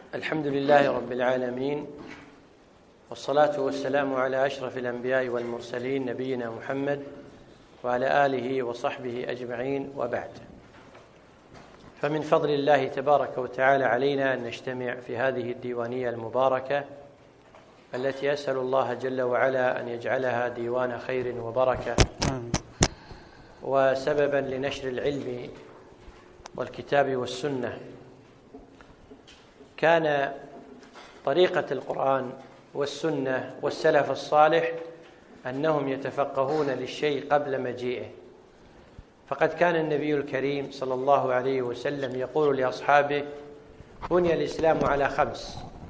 الحمد لله رب العالمين، والصلاة والسلام على أشرف الأنبياء والمرسلين نبينا محمد وعلى آله وصحبه أجمعين، وبعد. فمن فضل الله تبارك وتعالى علينا أن نجتمع في هذه الديوانية المباركة التي أسأل الله جل وعلا أن يجعلها ديوان خير وبركة وسببا لنشر العلم والكتاب والسنة. كان طريقة القرآن والسنة والسلف الصالح أنهم يتفقهون للشيء قبل مجيئه، فقد كان النبي الكريم صلى الله عليه وسلم يقول لأصحابه: بني الإسلام على 5،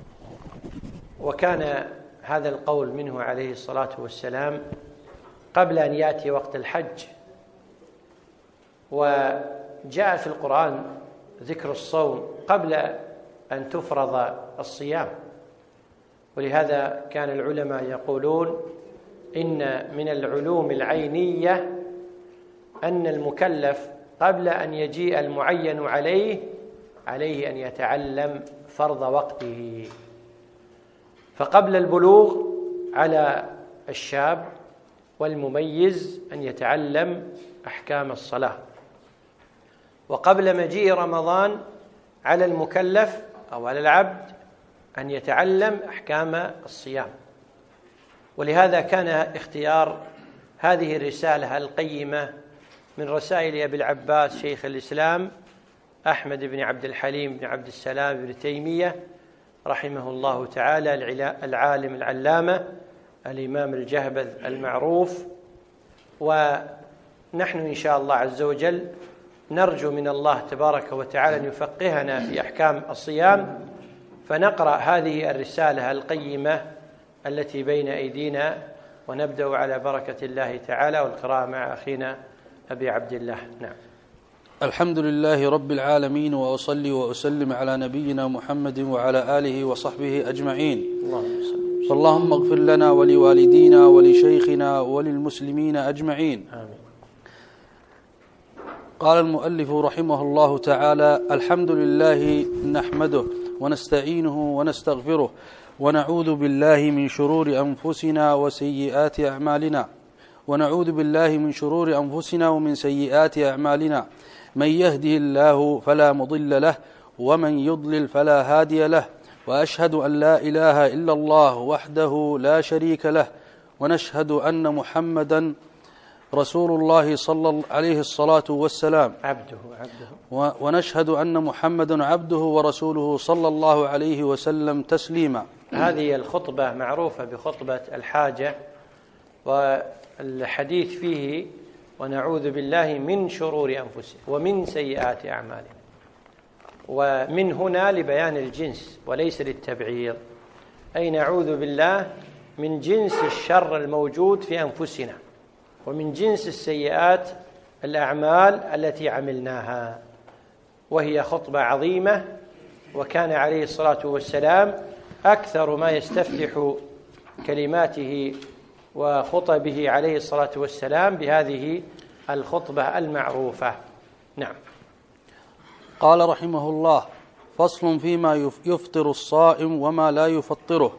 وكان هذا القول منه عليه الصلاة والسلام قبل أن يأتي وقت الحج. وجاء في القرآن ذكر الصوم قبل أن تفرض الصيام، ولهذا كان العلماء يقولون إن من العلوم العينية أن المكلف قبل أن يجيء المعين عليه أن يتعلم فرض وقته. فقبل البلوغ على الشاب والمميز أن يتعلم أحكام الصلاة، وقبل مجيء رمضان على المكلف أو على العبد أن يتعلم أحكام الصيام. ولهذا كان اختيار هذه الرسالة القيمة من رسائل أبي العباس شيخ الإسلام أحمد بن عبد الحليم بن عبد السلام بن تيمية رحمه الله تعالى، العالم العلامة الإمام الجهبذ المعروف. ونحن إن شاء الله عز وجل نرجو من الله تبارك وتعالى أن يفقهنا في أحكام الصيام، فنقرأ هذه الرسالة القيمة التي بين أيدينا، ونبدأ على بركة الله تعالى والقراءة مع أخينا أبي عبد الله. نعم. الحمد لله رب العالمين، وأصلي وأسلم على نبينا محمد وعلى آله وصحبه أجمعين. اللهم اغفر لنا ولوالدينا ولشيخنا وللمسلمين أجمعين. آمين. قال المؤلف رحمه الله تعالى: الحمد لله نحمده ونستعينه ونستغفره ونعوذ بالله من شرور أنفسنا وسيئات أعمالنا ومن سيئات أعمالنا. من يهده الله فلا مضل له، ومن يضلل فلا هادي له، وأشهد أن لا إله إلا الله وحده لا شريك له، ونشهد أن محمدا رسول الله صلى عليه الصلاة والسلام ونشهد أن محمدا عبده ورسوله صلى الله عليه وسلم تسليما. هذه الخطبة معروفة بخطبة الحاجة، والحديث فيه ونعوذ بالله من شرور أنفسنا ومن سيئات أعمالنا، ومن هنا لبيان الجنس وليس للتبعيض، أي نعوذ بالله من جنس الشر الموجود في أنفسنا ومن جنس السيئات الأعمال التي عملناها. وهي خطبة عظيمة، وكان عليه الصلاة والسلام أكثر ما يستفتح كلماته وخطبه عليه الصلاة والسلام بهذه الخطبة المعروفة. نعم. قال رحمه الله: فصل فيما يفطر الصائم وما لا يفطره.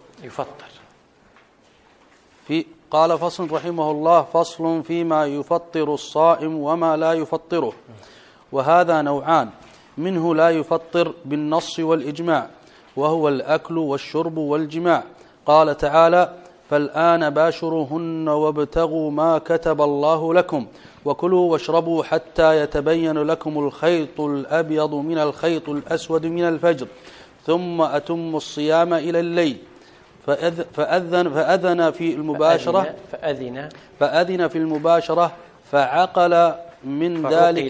قال فصل رحمه الله: فصل فيما يفطر الصائم وما لا يفطره، وهذا نوعان: منه لا يفطر بالنص والإجماع، وهو الأكل والشرب والجماع. قال تعالى: فالآن باشروهن وابتغوا ما كتب الله لكم وكلوا واشربوا حتى يتبين لكم الخيط الأبيض من الخيط الأسود من الفجر ثم أتموا الصيام إلى الليل. فأذن في المباشرة فأذن في المباشرة فعقل من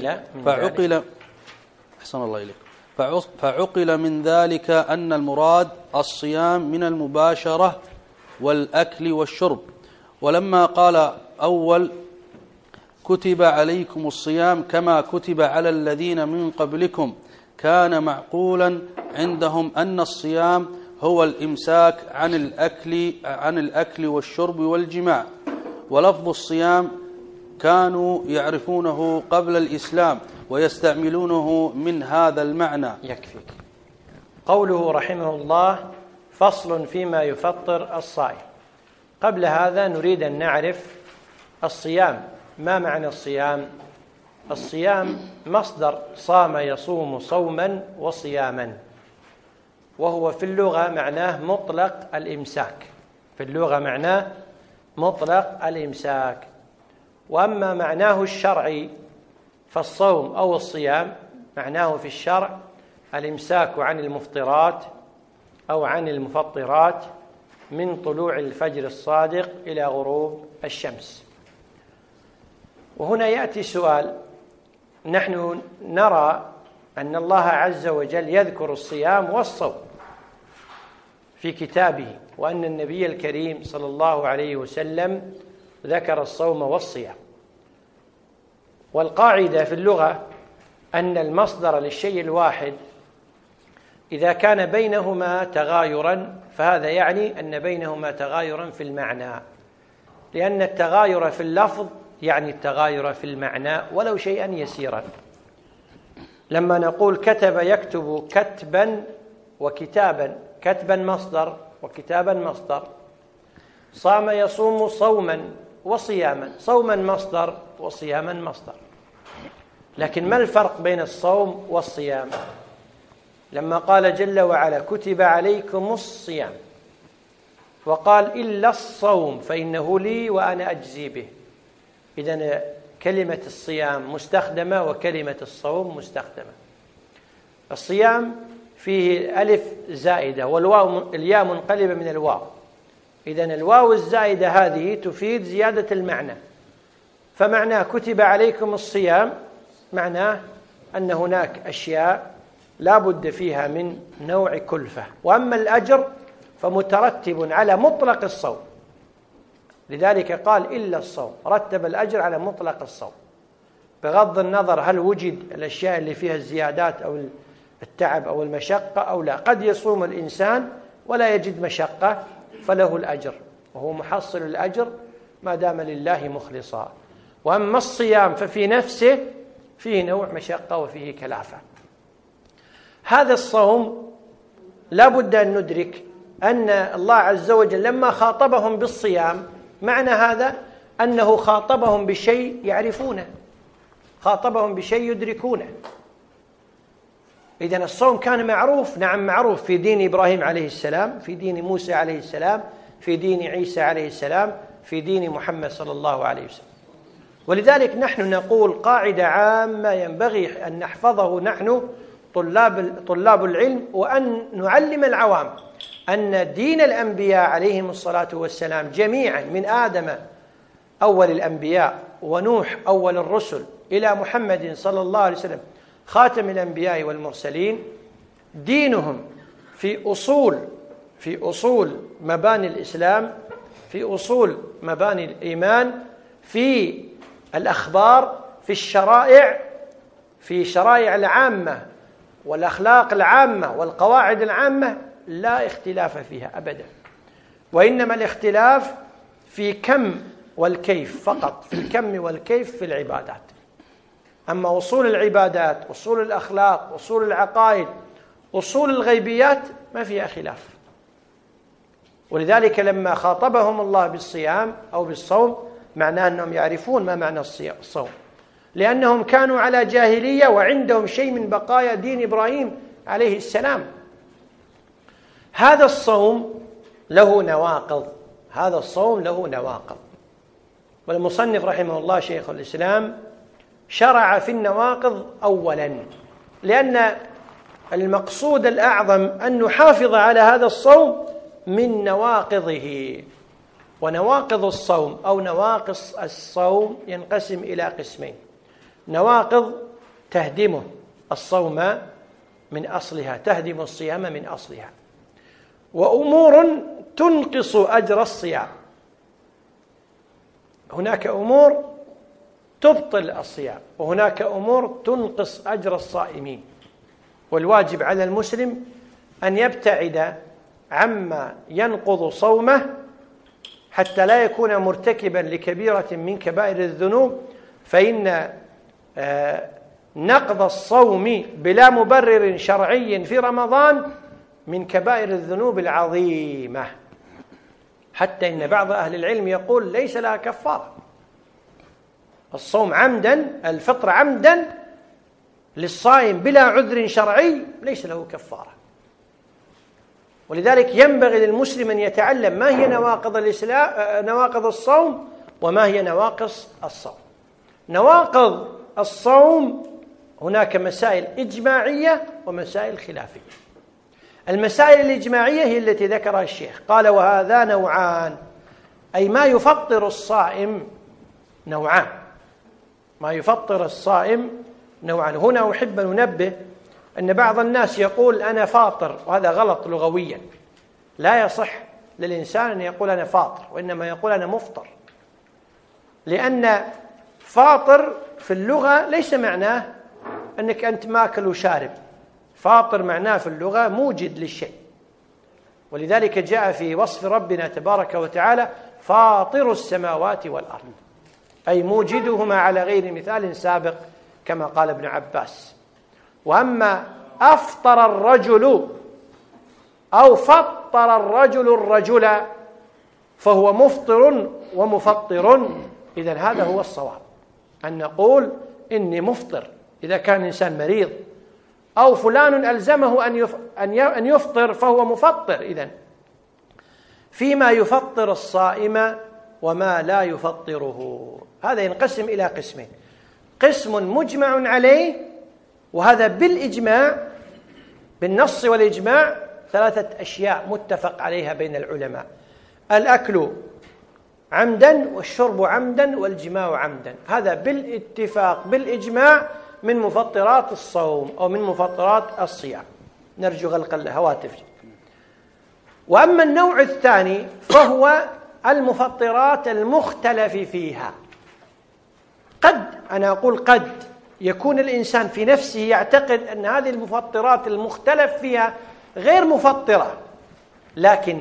ذلك أن المراد الصيام من المباشرة والأكل والشرب. ولما قال أول: كتب عليكم الصيام كما كتب على الذين من قبلكم، كان معقولا عندهم أن الصيام هو الإمساك عن الأكل والشرب والجماع. ولفظ الصيام كانوا يعرفونه قبل الإسلام ويستعملونه من هذا المعنى. يكفيك. قوله رحمه الله: فصل فيما يفطر الصائم. قبل هذا نريد أن نعرف الصيام. ما معنى الصيام؟ الصيام مصدر صام يصوم صوما وصياما، وهو في اللغة معناه مطلق الإمساك. في اللغة معناه مطلق الإمساك. وأما معناه الشرعي فالصوم أو الصيام معناه في الشرع الإمساك عن المفطرات أو عن المفطرات من طلوع الفجر الصادق إلى غروب الشمس. وهنا يأتي سؤال: نحن نرى أن الله عز وجل يذكر الصيام والصوم في كتابه، وأن النبي الكريم صلى الله عليه وسلم ذكر الصوم والصيام. والقاعدة في اللغة أن المصدر للشيء الواحد إذا كان بينهما تغايرا فهذا يعني أن بينهما تغايرا في المعنى، لأن التغاير في اللفظ يعني التغاير في المعنى ولو شيئا يسيرا. لما نقول كتب يكتب كتبا وكتابا، كتبا مصدر وكتابا مصدر. صام يصوم صوما وصياما، صوما مصدر وصياما مصدر. لكن ما الفرق بين الصوم والصيام؟ لما قال جل وعلا: كتب عليكم الصيام، وقال: إلا الصوم فإنه لي وأنا أجزي به. إذن كلمة الصيام مستخدمة وكلمة الصوم مستخدمة. الصيام فيه ألف زائدة والواو الياء منقلبة من الواو، إذن الواو الزائدة هذه تفيد زيادة المعنى. فمعناه كتب عليكم الصيام معناه أن هناك أشياء لا بد فيها من نوع كلفة. وأما الأجر فمترتب على مطلق الصوم، لذلك قال إلا الصوم، رتب الأجر على مطلق الصوم بغض النظر هل وجد الأشياء اللي فيها الزيادات أو التعب أو المشقة أو لا. قد يصوم الإنسان ولا يجد مشقة فله الأجر، وهو محصل الأجر ما دام لله مخلصا. وأما الصيام ففي نفسه فيه نوع مشقة وفيه كلافة. هذا الصوم لا بد أن ندرك أن الله عز وجل لما خاطبهم بالصيام معنى هذا أنه خاطبهم بشيء يعرفونه، خاطبهم بشيء يدركونه. إذن الصوم كان معروف، نعم معروف في دين إبراهيم عليه السلام، في دين موسى عليه السلام، في دين عيسى عليه السلام، في دين محمد صلى الله عليه وسلم. ولذلك نحن نقول قاعدة عامة ينبغي أن نحفظه نحن طلاب العلم، وأن نعلم العوام أن دين الأنبياء عليهم الصلاة والسلام جميعا من آدم أول الأنبياء ونوح أول الرسل إلى محمد صلى الله عليه وسلم خاتم الأنبياء والمرسلين، دينهم في أصول مباني الإسلام، في أصول مباني الإيمان، في الأخبار، في الشرائع، في شرائع العامة والأخلاق العامة والقواعد العامة لا اختلاف فيها أبدا، وإنما الاختلاف في كم والكيف فقط، في الكم والكيف في العبادات. أما أصول العبادات، أصول الأخلاق، أصول العقائد، أصول الغيبيات ما فيها خلاف. ولذلك لما خاطبهم الله بالصيام أو بالصوم معناه أنهم يعرفون ما معنى الصوم، لأنهم كانوا على جاهلية وعندهم شيء من بقايا دين إبراهيم عليه السلام. هذا الصوم له نواقض، هذا الصوم له نواقض. والمصنف رحمه الله شيخ الإسلام شرع في النواقض أولا، لأن المقصود الأعظم أن نحافظ على هذا الصوم من نواقضه. ونواقض الصوم أو نواقص الصوم ينقسم إلى قسمين: نواقض تهدم الصوم من أصلها، تهدم الصيام من أصلها، وأمور تنقص أجر الصيام. هناك أمور تبطل الصيام، وهناك أمور تنقص أجر الصائمين. والواجب على المسلم أن يبتعد عما ينقض صومه حتى لا يكون مرتكبا لكبيرة من كبائر الذنوب، فإن نقض الصوم بلا مبرر شرعي في رمضان من كبائر الذنوب العظيمة، حتى إن بعض أهل العلم يقول ليس لها كفارة. الصوم عمدا، الفطر عمدا للصائم بلا عذر شرعي ليس له كفارة. ولذلك ينبغي للمسلم أن يتعلم ما هي نواقض الصوم وما هي نواقص الصوم. نواقض الصوم هناك مسائل إجماعية ومسائل خلافية. المسائل الإجماعية هي التي ذكرها الشيخ، قال وهذا نوعان، أي ما يفطر الصائم نوعان، ما يفطر الصائم نوعان. هنا أحب أن أنبه أن بعض الناس يقول أنا فاطر، وهذا غلط لغويا. لا يصح للإنسان أن يقول أنا فاطر، وإنما يقول أنا مفطر، لأن فاطر في اللغة ليس معناه أنك أنت ماكل وشارب. فاطر معناه في اللغة موجد للشيء، ولذلك جاء في وصف ربنا تبارك وتعالى فاطر السماوات والأرض، أي موجدهما على غير مثال سابق كما قال ابن عباس. وأما أفطر الرجل أو فطر الرجل الرجل فهو مفطر ومفطر. إذن هذا هو الصواب، أن نقول إني مفطر إذا كان إنسان مريض، أو فلان ألزمه أن يفطر فهو مفطر. إذن فيما يفطر الصائم وما لا يفطره، هذا ينقسم إلى قسمين: قسم مجمع عليه، وهذا بالإجماع، بالنص والإجماع، 3 أشياء متفق عليها بين العلماء: الأكل عمدا، والشرب عمدا، والجماع عمدا. هذا بالاتفاق بالإجماع من مفطرات الصوم أو من مفطرات الصيام. نرجو غلق الهواتف. وأما النوع الثاني فهو المفطرات المختلف فيها. أنا أقول قد يكون الإنسان في نفسه يعتقد أن هذه المفطرات المختلف فيها غير مفطرة، لكن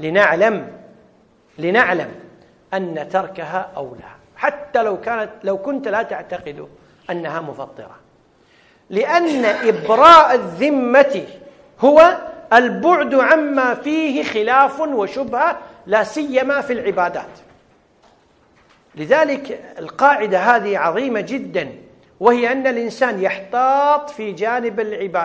لنعلم أن تركها أولى، حتى لو كنت لا تعتقد أنها مفطرة، لأن إبراء الذمة هو البعد عما فيه خلاف وشبهة، لا سيما في العبادات. لذلك القاعدة هذه عظيمة جدا، وهي أن الإنسان يحتاط في جانب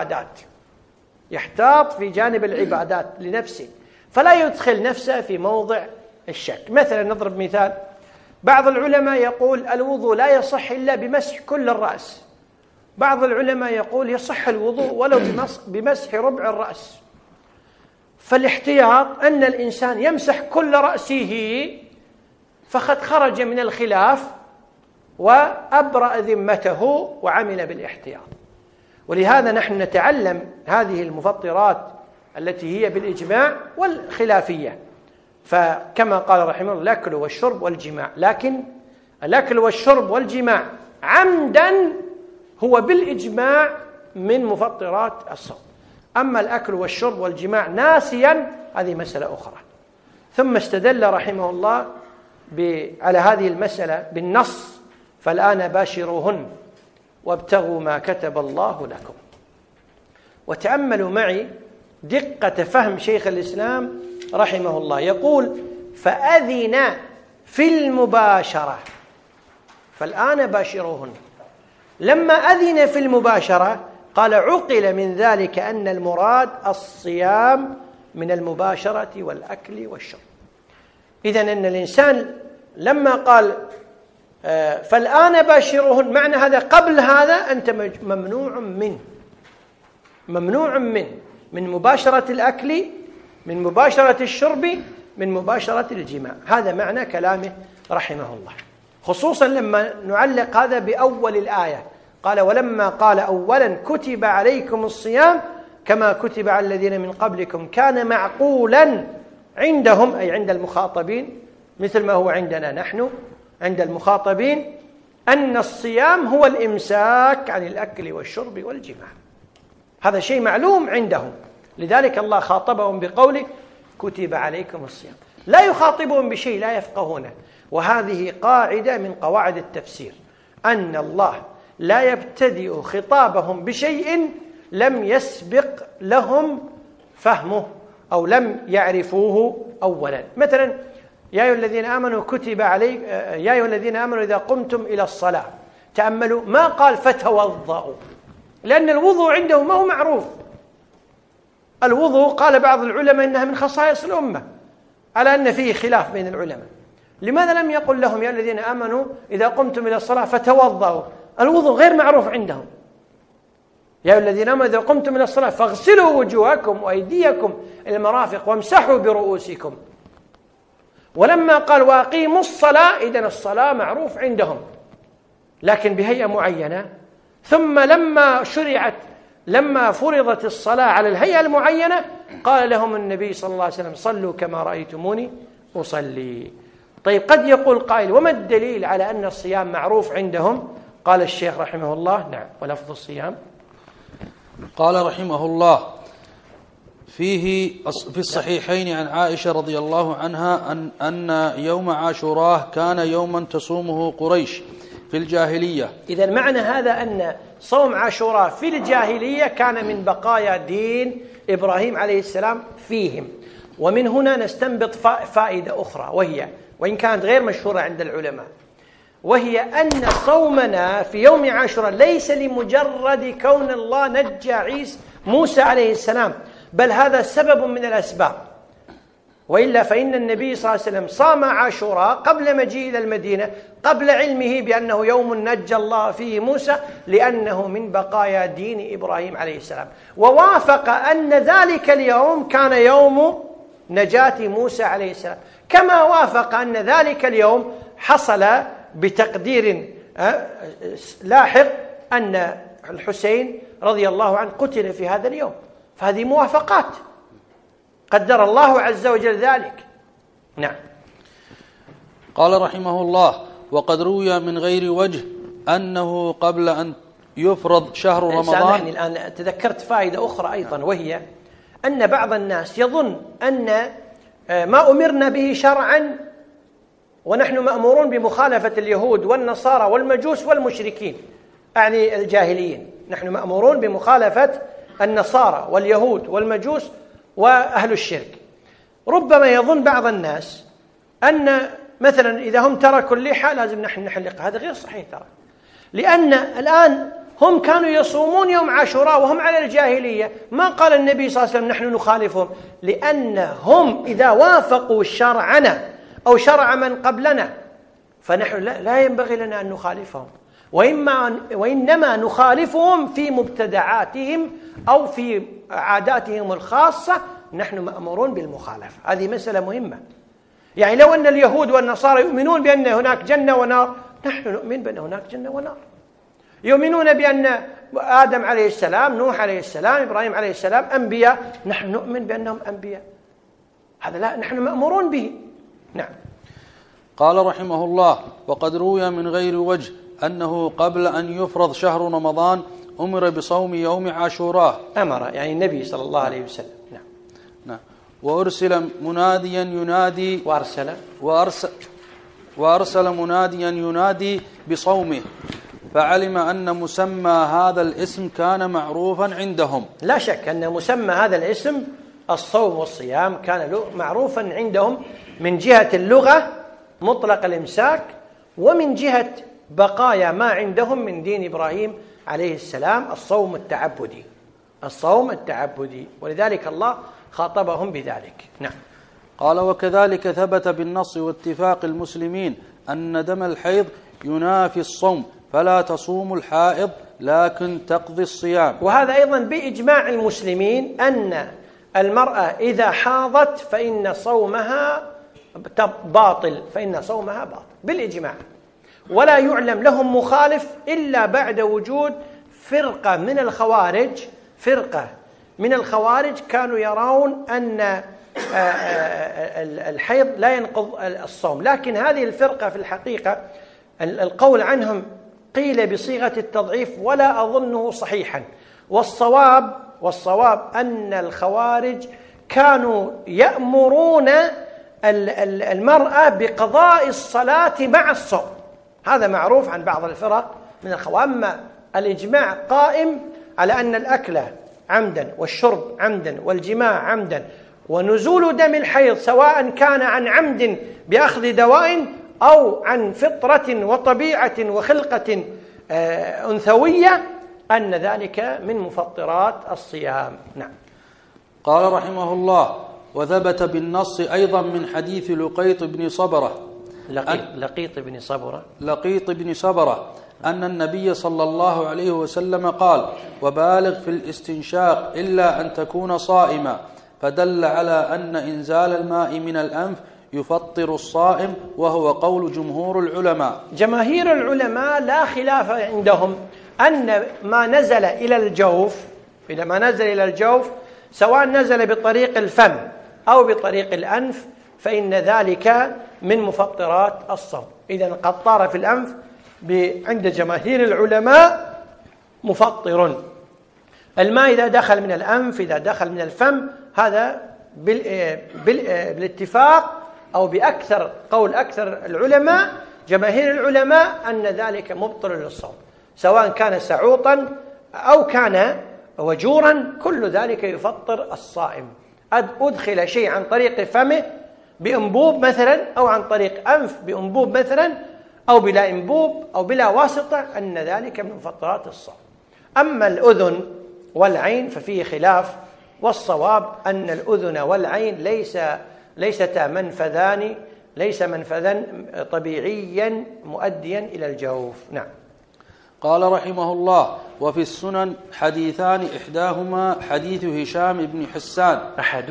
العبادات لنفسه، فلا يدخل نفسه في موضع الشك. مثلا نضرب مثال: بعض العلماء يقول الوضوء لا يصح إلا بمسح كل الرأس، بعض العلماء يقول يصح الوضوء ولو بمسح ربع الرأس. فالاحتياط أن الإنسان يمسح كل رأسه، فقد خرج من الخلاف وأبرأ ذمته وعمل بالاحتياط. ولهذا نحن نتعلم هذه المفطرات التي هي بالإجماع والخلافية. فكما قال رحمه الله: الأكل والشرب والجماع، لكن الأكل والشرب والجماع عمدا هو بالإجماع من مفطرات الصوم. أما الأكل والشرب والجماع ناسيا هذه مسألة أخرى. ثم استدل رحمه الله على هذه المسألة بالنص: فالآن باشروهن وابتغوا ما كتب الله لكم. وتأملوا معي دقة فهم شيخ الإسلام رحمه الله، يقول: فأذن في المباشرة، فالآن باشروهن. لما أذن في المباشرة قال: عقل من ذلك أن المراد الصيام من المباشرة والأكل والشرب. إذن أن الإنسان لما قال فالآن باشروهن، معنى هذا قبل هذا أنت ممنوع من مباشرة الأكل، من مباشرة الشرب، من مباشرة الجماع. هذا معنى كلامه رحمه الله، خصوصا لما نعلق هذا بأول الآية. قال: ولما قال أولا كتب عليكم الصيام كما كتب على الذين من قبلكم كان معقولا عندهم، أي عند المخاطبين، مثل ما هو عندنا نحن عند المخاطبين، أن الصيام هو الإمساك عن الأكل والشرب والجماع. هذا شيء معلوم عندهم، لذلك الله خاطبهم بقوله: كتب عليكم الصيام. لا يخاطبهم بشيء لا يفقهونه. وهذه قاعدة من قواعد التفسير، أن الله لا يبتدئ خطابهم بشيء لم يسبق لهم فهمه أو لم يعرفوه أولا. مثلا يا أيها الذين آمنوا كتب عليكم، يا أيها الذين آمنوا إذا قمتم إلى الصلاة، تأملوا ما قال فتوضأوا، لأن الوضوء عندهم ما هو معروف. الوضوء قال بعض العلماء إنها من خصائص الأمة، على أن فيه خلاف بين العلماء. لماذا لم يقل لهم يا الذين آمنوا إذا قمتم إلى الصلاة فتوضأوا؟ الوضوء غير معروف عندهم. يا أيها الذين آمنوا إذا قمتم إلى الصلاة فاغسلوا وجوهكم وأيديكم إلى المرافق وامسحوا برؤوسكم. ولما قال وأقيموا الصلاة، إذن الصلاة معروف عندهم لكن بهيئة معينة. ثم لما فرضت الصلاة على الهيئة المعينة قال لهم النبي صلى الله عليه وسلم صلوا كما رأيتموني أصلي. طيب قد يقول قائل وما الدليل على أن الصيام معروف عندهم؟ قال الشيخ رحمه الله نعم ولفظ الصيام. قال رحمه الله في الصحيحين عن عائشة رضي الله عنها أن يوم عاشوراء كان يوما تصومه قريش في الجاهلية. إذن معنى هذا أن صوم عاشوراء في الجاهلية كان من بقايا دين إبراهيم عليه السلام فيهم. ومن هنا نستنبط فائدة أخرى، وإن كانت غير مشهورة عند العلماء، وهي أن صومنا في يوم عاشوراء ليس لمجرد كون الله نجى موسى عليه السلام، بل هذا سبب من الأسباب. وإلا فإن النبي صلى الله عليه وسلم صام عاشوراء قبل مجيء إلى المدينة، قبل علمه بأنه يوم نجى الله فيه موسى، لأنه من بقايا دين إبراهيم عليه السلام. ووافق أن ذلك اليوم كان يوم نجاة موسى عليه السلام، كما وافق أن ذلك اليوم حصل بتقدير لاحق أن الحسين رضي الله عنه قتل في هذا اليوم. فهذه موافقات قدر الله عز وجل ذلك. نعم. قال رحمه الله وقد روي من غير وجه أنه قبل أن يفرض شهر رمضان. الآن تذكرت فائدة أخرى أيضا، وهي أن بعض الناس يظن أن ما أمرنا به شرعا ونحن مأمورون بمخالفة اليهود والنصارى والمجوس والمشركين، أعني الجاهليين، نحن مأمورون بمخالفة النصارى واليهود والمجوس وأهل الشرك. ربما يظن بعض الناس أن مثلا إذا هم تركوا اللحى لازم نحن نحلقها، هذا غير صحيح ترى، لأن الآن هم كانوا يصومون يوم عاشوراء وهم على الجاهلية، ما قال النبي صلى الله عليه وسلم نحن نخالفهم، لأنهم إذا وافقوا شرعنا أو شرع من قبلنا فنحن لا ينبغي لنا أن نخالفهم، وإنما نخالفهم في مبتدعاتهم أو في عاداتهم الخاصة، نحن مأمورون بالمخالفة. هذه مسألة مهمة. يعني لو أن اليهود والنصارى يؤمنون بأن هناك جنة ونار، نحن نؤمن بأن هناك جنة ونار. يؤمنون بأن آدم عليه السلام، نوح عليه السلام، إبراهيم عليه السلام أنبياء، نحن نؤمن بأنهم أنبياء. هذا لا، نحن مأمورون به. نعم. قال رحمه الله وقد روي من غير وجه أنه قبل أن يفرض شهر رمضان أمر بصوم يوم عاشوراء. أمر يعني النبي صلى الله عليه وسلم. نعم. نعم. وأرسل مناديا ينادي وأرسل مناديا ينادي بصومه، فعلم أن مسمى هذا الاسم كان معروفا عندهم. لا شك أن مسمى هذا الاسم الصوم والصيام كان معروفا عندهم من جهة اللغة مطلق الإمساك، ومن جهة بقايا ما عندهم من دين إبراهيم عليه السلام الصوم التعبدي، ولذلك الله خاطبهم بذلك. نعم. قال وكذلك ثبت بالنص واتفاق المسلمين أن دم الحيض ينافي الصوم، فلا تصوم الحائض لكن تقضي الصيام. وهذا أيضا بإجماع المسلمين أن المرأة إذا حاضت فإن صومها باطل، بالإجماع، ولا يعلم لهم مخالف إلا بعد وجود فرقة من الخوارج كانوا يرون أن الحيض لا ينقض الصوم، لكن هذه الفرقة في الحقيقة القول عنهم قيل بصيغة التضعيف ولا أظنه صحيحا، والصواب أن الخوارج كانوا يأمرون المرأة بقضاء الصلاة مع الصوم، هذا معروف عن بعض الفرق من الخوارج. أما الإجماع قائم على أن الأكل عمدا، والشرب عمدا، والجماع عمدا، ونزول دم الحيض سواء كان عن عمد بأخذ دواء أو عن فطرة وطبيعة وخلقة أنثوية، أن ذلك من مفطرات الصيام. نعم. قال رحمه الله: وثبت بالنص أيضا من حديث لقيط بن صبرة لقيط بن صبرة أن النبي صلى الله عليه وسلم قال: وبالغ في الاستنشاق إلا أن تكون صائما، فدل على أن إنزال الماء من الأنف يفطر الصائم، وهو قول جمهور العلماء. جماهير العلماء لا خلاف عندهم أن ما نزل إلى الجوف، إذا ما نزل إلى الجوف سواء نزل بطريق الفم أو بطريق الأنف فإن ذلك من مفطرات الصوم. إذا قد طار في الأنف عند جماهير العلماء مفطر. الماء إذا دخل من الأنف، إذا دخل من الفم، هذا بالاتفاق أو بأكثر قول أكثر العلماء جماهير العلماء أن ذلك مبطل للصوم، سواء كان سعوطا أو كان وجورا، كل ذلك يفطر الصائم. أدخل شيء عن طريق فمه بأنبوب مثلا، أو عن طريق أنف بأنبوب مثلا، أو بلا أنبوب أو بلا واسطة، أن ذلك من مفطرات الصوم. أما الأذن والعين ففيه خلاف، والصواب أن الأذن والعين ليستا منفذان، ليس منفذا طبيعيا مؤديا إلى الجوف. نعم. قال رحمه الله: وفي السنن حديثان، إحداهما حديث هشام بن حسان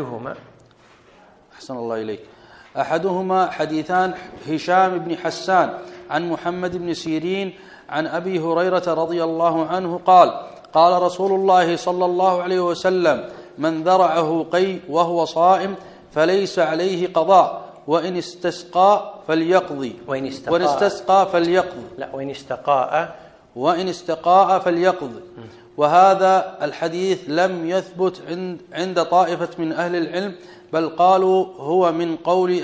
أحدهما حديثان هشام بن حسان عن محمد بن سيرين عن أبي هريرة رضي الله عنه قال: قال رسول الله صلى الله عليه وسلم: من ذرعه قيء وهو صائم فليس عليه قضاء، وإن استسقى فليقضي، وإن استقاء فليقضي. وهذا الحديث لم يثبت عند طائفة من أهل العلم، بل قالوا هو من قول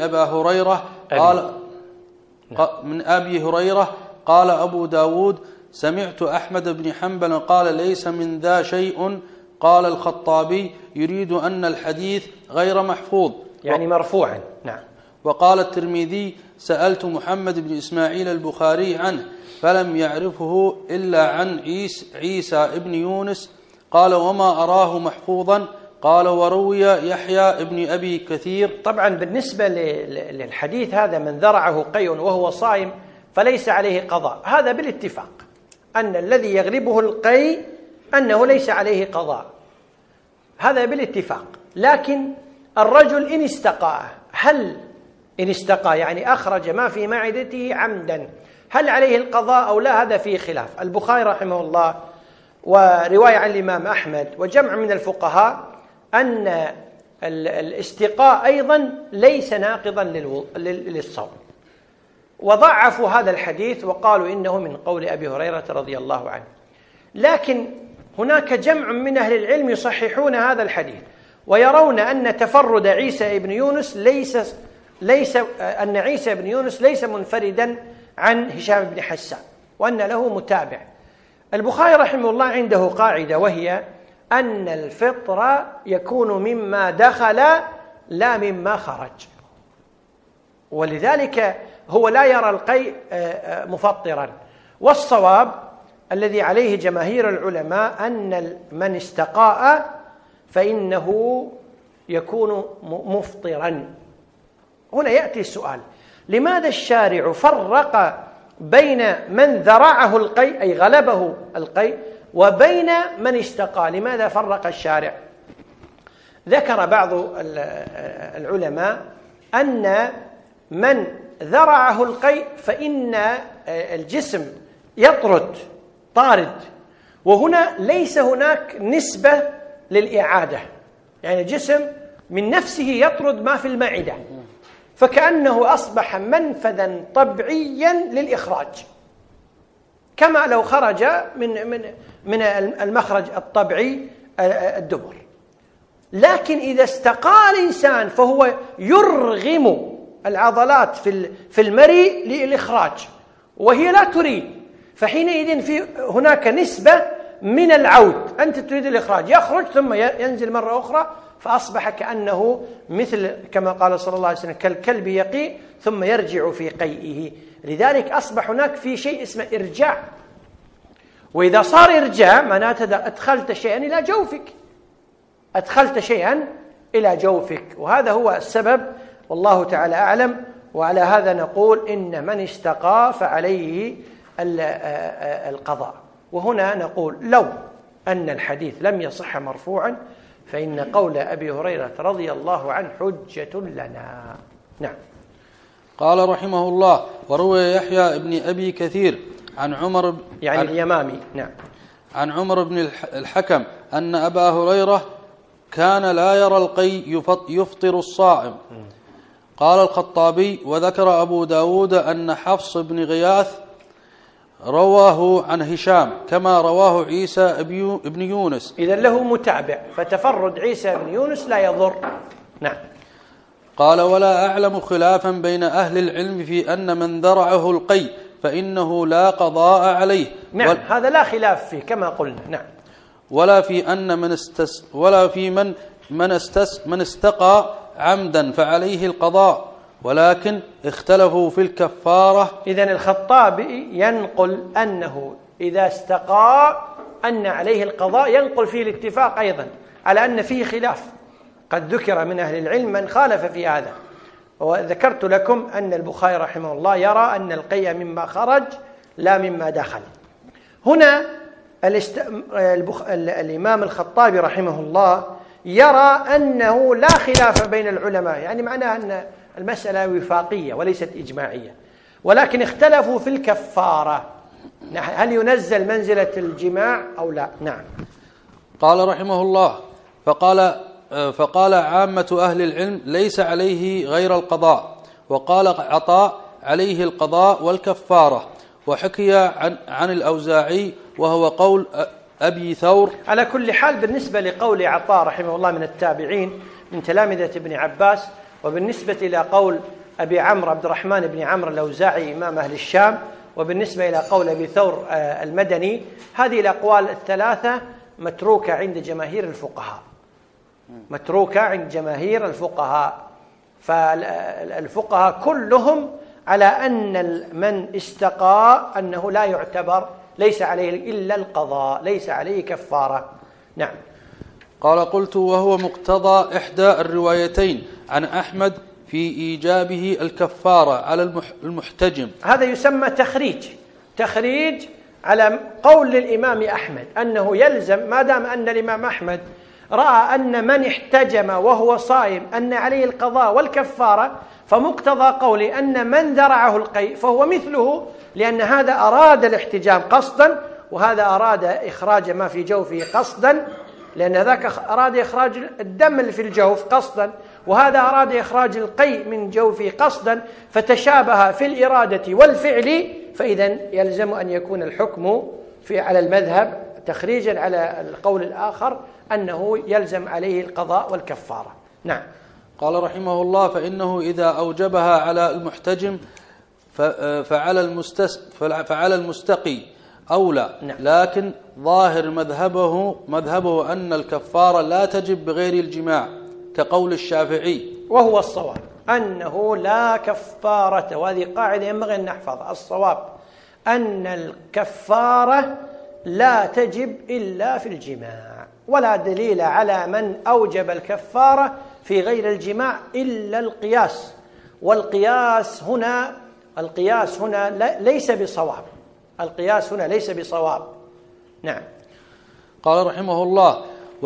أبي هريرة. قال أبو داود: سمعت أحمد بن حنبل قال: ليس من ذا شيء. قال الخطابي: يريد أن الحديث غير محفوظ، يعني مرفوعا. نعم. وقال الترمذي: سألت محمد بن إسماعيل البخاري عنه فلم يعرفه إلا عن عيسى ابن يونس. قال: وما أراه محفوظا. قال: وروي يحيى ابن أبي كثير. طبعا بالنسبة للحديث هذا: من ذرعه قيء وهو صائم فليس عليه قضاء، هذا بالاتفاق أن الذي يغلبه القيء أنه ليس عليه قضاء، هذا بالاتفاق. لكن الرجل إن استقى، هل إن استقى يعني أخرج ما في معدته عمدا، هل عليه القضاء أو لا؟ هذا فيه خلاف. البخاري رحمه الله ورواية عن الإمام أحمد وجمع من الفقهاء أن الاستقاء أيضا ليس ناقضا للصوم، وضعفوا هذا الحديث وقالوا إنه من قول أبي هريرة رضي الله عنه. لكن هناك جمع من أهل العلم يصححون هذا الحديث ويرون أن تفرد عيسى بن يونس أن عيسى بن يونس ليس منفردا عن هشام بن حسان، وأن له متابع. البخاري رحمه الله عنده قاعدة، وهي أن الفطر يكون مما دخل لا مما خرج، ولذلك هو لا يرى القيء مفطرا. والصواب الذي عليه جماهير العلماء أن من استقاء فإنه يكون مفطرا. هنا يأتي السؤال: لماذا الشارع فرق بين من ذرعه القيء أي غلبه القيء وبين من استقى؟ لماذا فرق الشارع؟ ذكر بعض العلماء أن من ذرعه القيء فإن الجسم طارد، وهنا ليس هناك نسبة للإعادة، يعني الجسم من نفسه يطرد ما في المعدة، فكأنه أصبح منفذا طبيعيا للإخراج، كما لو خرج من المخرج الطبيعي الدبر. لكن إذا استقى الإنسان فهو يرغم العضلات في المريء للإخراج، وهي لا تريد، فحينئذ هناك نسبة من العود، أنت تريد الإخراج، يخرج ثم ينزل مرة أخرى، فأصبح كأنه مثل كما قال صلى الله عليه وسلم كالكلب يقيء ثم يرجع في قيئه. لذلك أصبح هناك في شيء اسمه إرجاع، وإذا صار إرجاع معناته أدخلت شيئا إلى جوفك، أدخلت شيئا إلى جوفك، وهذا هو السبب والله تعالى أعلم. وعلى هذا نقول إن من استقى فعليه القضاء. وهنا نقول لو أن الحديث لم يصح مرفوعا فإن قول أبي هريرة رضي الله عنه حجة لنا. نعم. قال رحمه الله: وروي يحيى بن أبي كثير عن عمر يعني اليمامي، نعم، عن عمر بن الحكم أن أبا هريرة كان لا يرى القي يفطر الصائم. قال الخطابي: وذكر أبو داود أن حفص بن غياث رواه عن هشام كما رواه عيسى بن يونس. إذن له متابع، فتفرد عيسى بن يونس لا يضر. نعم. قال: ولا أعلم خلافا بين أهل العلم في أن من ذرعه القي فإنه لا قضاء عليه. نعم، هذا لا خلاف فيه كما قلنا. نعم. ولا في أن من استقى عمدا فعليه القضاء، ولكن اختلفوا في الكفارة. إذن الخطابي ينقل أنه إذا استقى أن عليه القضاء، ينقل فيه الاتفاق أيضا على أن فيه خلاف، قد ذكر من أهل العلم من خالف في هذا. وذكرت لكم أن البخاري رحمه الله يرى أن القي مما خرج لا مما دخل. هنا الإمام الخطابي رحمه الله يرى أنه لا خلاف بين العلماء، يعني معناه أن المسألة وفاقية وليست إجماعية، ولكن اختلفوا في الكفارة، هل ينزل منزلة الجماع أو لا. نعم. قال رحمه الله: فقال عامة أهل العلم ليس عليه غير القضاء، وقال عطاء عليه القضاء والكفارة، وحكي عن الأوزاعي وهو قول أبي ثور. على كل حال بالنسبة لقول عطاء رحمه الله من التابعين من تلامذة ابن عباس، وبالنسبة إلى قول أبي عمرو عبد الرحمن بن عمرو الأوزاعي إمام أهل الشام، وبالنسبة إلى قول أبي ثور المدني، هذه الأقوال الثلاثة متروكة عند جماهير الفقهاء، متروكة عند جماهير الفقهاء. فالفقهاء كلهم على أن من استقى أنه لا يعتبر، ليس عليه إلا القضاء، ليس عليه كفارة. نعم. قال: قلت: وهو مقتضى إحدى الروايتين عن أحمد في إيجابه الكفارة على المحتجم. هذا يسمى تخريج على قول الإمام أحمد أنه يلزم، ما دام أن الإمام أحمد رأى أن من احتجم وهو صائم أن عليه القضاء والكفارة، فمقتضى قولي أن من ذرعه القيء فهو مثله، لأن هذا أراد الاحتجام قصدا، وهذا أراد إخراج ما في جوفه قصدا، لأن ذاك أراد إخراج الدم اللي في الجوف قصدا، وهذا أراد إخراج القيء من جوفه قصدا، فتشابه في الإرادة والفعل، فإذا يلزم أن يكون الحكم على المذهب تخريجا على القول الآخر أنه يلزم عليه القضاء والكفارة. نعم. قال رحمه الله: فإنه إذا أوجبها على المحتجم فعلى المستقي أولى. نعم. لكن ظاهر مذهبه أن الكفارة لا تجب بغير الجماع كقول الشافعي، وهو الصواب أنه لا كفارة، وهذه قاعدة ينبغي أن نحفظها. الصواب أن الكفارة لا تجب إلا في الجماع، ولا دليل على من أوجب الكفارة في غير الجماع إلا القياس، والقياس هنا ليس بصواب، القياس هنا ليس بصواب. نعم. قال رحمه الله: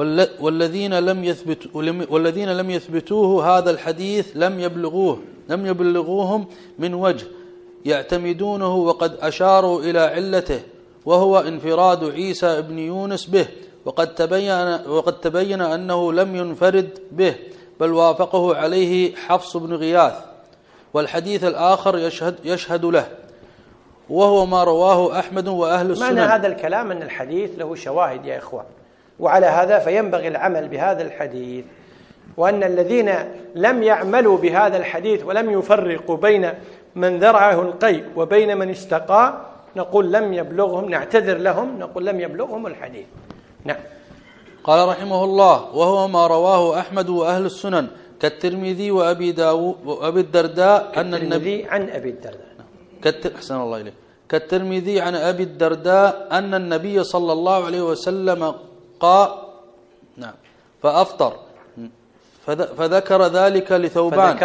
والذين لم يثبتوه هذا الحديث لم يبلغوهم من وجه يعتمدونه، وقد أشاروا إلى علته، وهو انفراد عيسى بن يونس به، وقد تبين أنه لم ينفرد به، بل وافقه عليه حفص بن غياث، والحديث الآخر يشهد له، وهو ما رواه أحمد وأهل السنن. معنى هذا الكلام أن الحديث له شواهد يا إخوان، وعلى هذا فينبغي العمل بهذا الحديث، وأن الذين لم يعملوا بهذا الحديث ولم يفرقوا بين من ذرعه القيء وبين من استقى نقول لم يبلغهم، نعتذر لهم، نقول لم يبلغهم الحديث. نعم. قال رحمه الله: وهو ما رواه أحمد وأهل السنن كالترمذي وأبي داود وأبي الدرداء أن النبي عن أبي الدرداء أحسن الله إليه كالترمذي عن أبي الدرداء أن النبي صلى الله عليه وسلم قال نعم فأفطر فذكر ذلك لثوبان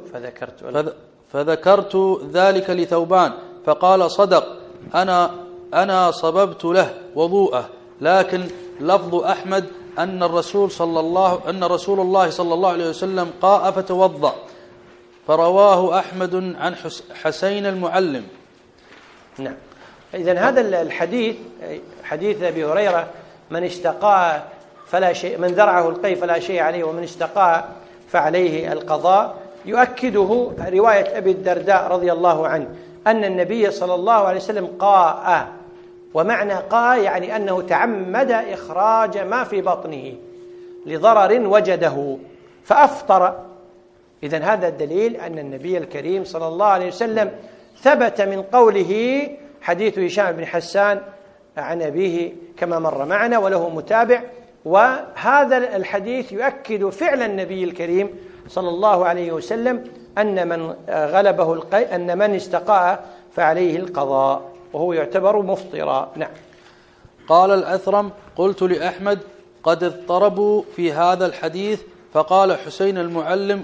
فذكرت ذلك لثوبان فقال: صدق، أنا صببت له وضوءه، لكن لفظ أحمد أن رسول الله صلى الله عليه وسلم قاء فتوضأ، فرواه أحمد عن حسين المعلم. نعم. إذن هذا الحديث حديث أبي هريرة: من استقاء فلا شيء، من ذرعه القي فلا شيء عليه، ومن استقاء فعليه القضاء، يؤكده رواية أبي الدرداء رضي الله عنه أن النبي صلى الله عليه وسلم قاء، ومعنى قاء يعني أنه تعمد إخراج ما في بطنه لضرر وجده فأفطر. إذن هذا الدليل أن النبي الكريم صلى الله عليه وسلم ثبت من قوله حديث هشام بن حسان عن أبيه كما مر معنا وله متابع، وهذا الحديث يؤكد فعل النبي الكريم صلى الله عليه وسلم أن من غلبه القيء أن من استقاء فعليه القضاء، وهو يعتبر مفطرا. نعم. قال الأثرم: قلت لأحمد: قد اضطربوا في هذا الحديث، فقال حسين المعلم: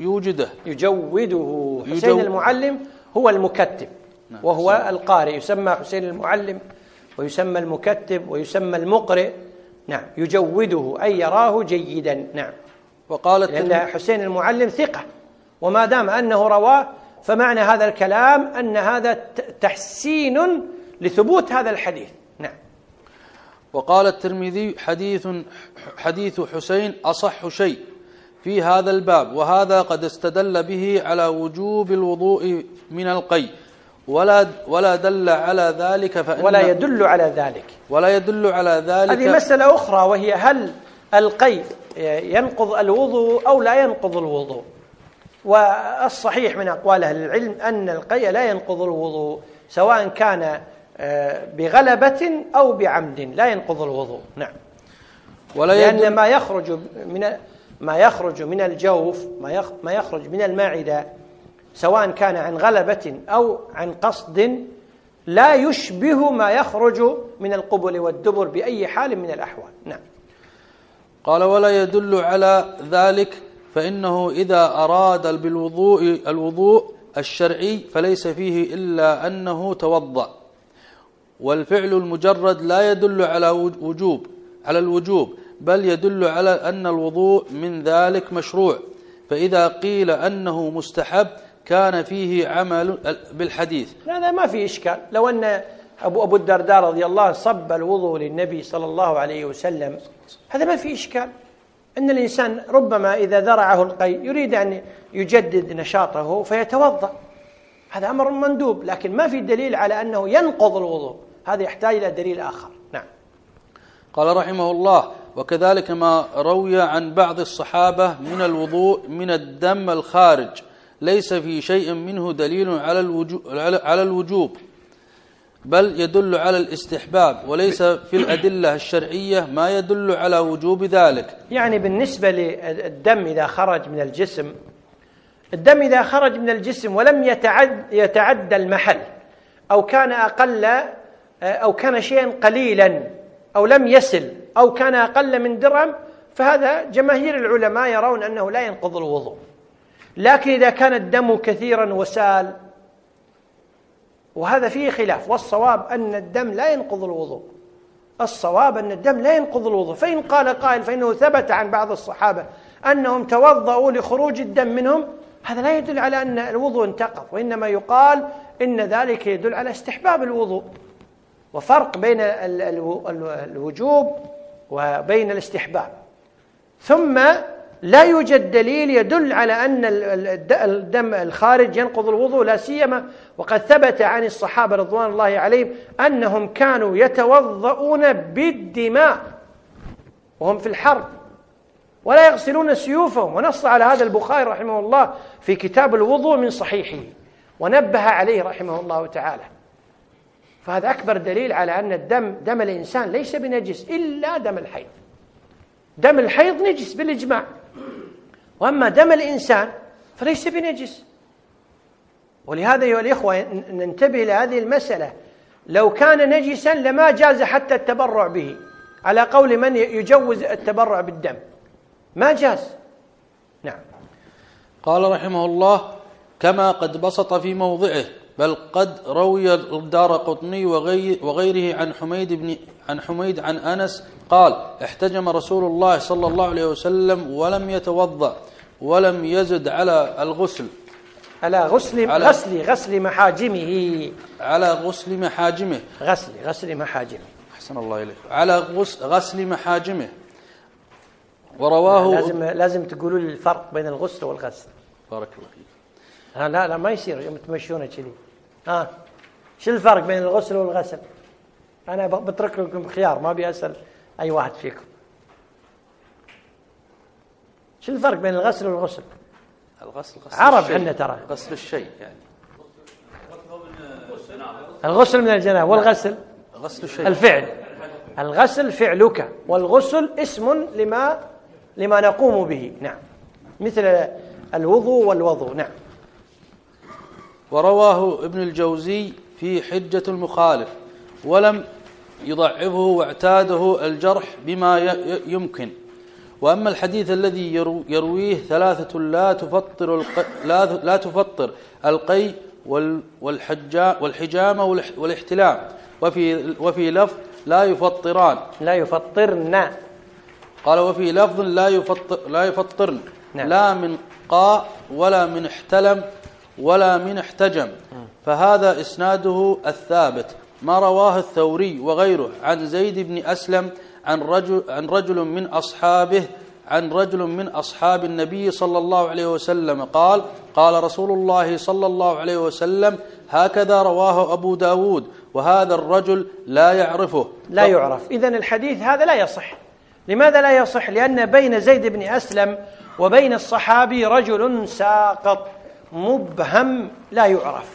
يجوده. حسين المعلم هو المكتب، وهو القارئ، يسمى حسين المعلم ويسمى المكتب ويسمى المقرئ. نعم. يجوده أي يراه جيدا. نعم. لأن حسين المعلم ثقة، وما دام أنه رواه فمعنى هذا الكلام أن هذا تحسين لثبوت هذا الحديث. نعم. وقال الترمذي: حديث حسين أصح شيء في هذا الباب، وهذا قد استدل به على وجوب الوضوء من القي، ولا دل على ذلك ولا يدل على ذلك. هذه مسألة أخرى، وهي هل القي ينقض الوضوء أو لا ينقض الوضوء؟ والصحيح من أقوال أهل العلم أن القي لا ينقض الوضوء، سواء كان بغلبة أو بعمد لا ينقض الوضوء. نعم. لأن ما يخرج من الجوف، ما يخرج من المعدة، سواء كان عن غلبة أو عن قصد، لا يشبه ما يخرج من القبل والدبر بأي حال من الأحوال. نعم. قال: ولا يدل على ذلك، فإنه إذا أراد الوضوء الشرعي فليس فيه إلا أنه توضأ، والفعل المجرد لا يدل على الوجوب، بل يدل على أن الوضوء من ذلك مشروع، فإذا قيل أنه مستحب كان فيه عمل بالحديث. هذا ما في إشكال. لو أن أبو الدرداء رضي الله عنه صب الوضوء للنبي صلى الله عليه وسلم، هذا ما في إشكال. أن الإنسان ربما إذا ذرعه القي يريد أن يجدد نشاطه فيتوضأ، هذا أمر مندوب، لكن ما في دليل على أنه ينقض الوضوء، هذا يحتاج إلى دليل آخر. نعم. قال رحمه الله: وكذلك ما روي عن بعض الصحابة من الوضوء من الدم الخارج ليس في شيء منه دليل على الوجوب، بل يدل على الاستحباب، وليس في الأدلة الشرعية ما يدل على وجوب ذلك. يعني بالنسبة للدم إذا خرج من الجسم، الدم إذا خرج من الجسم ولم يتعدى المحل، أو كان أقل، أو كان شيئا قليلا، أو لم يسل، أو كان أقل من درهم، فهذا جماهير العلماء يرون أنه لا ينقض الوضوء. لكن إذا كان الدم كثيرا وسال، وهذا فيه خلاف، والصواب أن الدم لا ينقض الوضوء، الصواب أن الدم لا ينقض الوضوء. فإن قال قائل فإنه ثبت عن بعض الصحابة أنهم توضأوا لخروج الدم منهم، هذا لا يدل على أن الوضوء انتقض، وإنما يقال إن ذلك يدل على استحباب الوضوء، وفرق بين الوجوب وبين الاستحباب. ثم لا يوجد دليل يدل على أن الدم الخارج ينقض الوضوء، لا سيما وقد ثبت عن الصحابة رضوان الله عليهم أنهم كانوا يتوضؤون بالدماء وهم في الحرب ولا يغسلون سيوفهم، ونص على هذا البخاري رحمه الله في كتاب الوضوء من صحيحه، ونبه عليه رحمه الله تعالى. فهذا أكبر دليل على أن دم الإنسان ليس بنجس إلا دم الحيض. دم الحيض نجس بالإجماع، وأما دم الإنسان فليس بنجس. ولهذا أيها الإخوة ننتبه لهذه المسألة، لو كان نجسا لما جاز حتى التبرع به، على قول من يجوز التبرع بالدم ما جاز. نعم. قال رحمه الله: كما قد بسط في موضعه، بل قد روي الدارقطني وغيره عن حميد عن أنس قال: احتجم رسول الله صلى الله عليه وسلم ولم يتوضأ ولم يزد على الغسل، على غسل محاجمه، على غسل محاجمه، غسل محاجمه، أحسن الله إليك، على غسل محاجمه. ورواه لازم تقولوا لي الفرق بين الغسل والغسل. بارك الله فيك. لا ما يصير يوم تمشونه كذي. شو الفرق بين الغسل والغسل؟ أنا بترك لكم خيار، ما بيسأل أي واحد فيكم. شو الفرق بين الغسل والغسل؟ الغسل عرب حنا ترى. غسل الشيء يعني. الغسل من الجنابة، والغسل غسل الشيء الفعل. الغسل فعلك، والغسل اسم لما نقوم به. نعم، مثل الوضوء والوضوء. نعم. ورواه ابن الجوزي في حجة المخالف ولم يضعفه واعتاده الجرح بما يمكن. وأما الحديث الذي يرويه ثلاثة لا تفطر القي والحجامة والاحتلام، وفي لفظ لا يفطران، لا يفطرن. قال: وفي لفظ لا يفطرن. نعم. لا من قاء ولا من احتلم ولا من احتجم. فهذا إسناده الثابت، ما رواه الثوري وغيره عن زيد بن أسلم عن رجل من أصحاب النبي صلى الله عليه وسلم قال: قال رسول الله صلى الله عليه وسلم: هكذا رواه أبو داود، وهذا الرجل لا يعرفه. لا يعرف. إذن الحديث هذا لا يصح. لماذا لا يصح؟ لأن بين زيد بن أسلم وبين الصحابي رجل ساقط مبهم لا يعرف،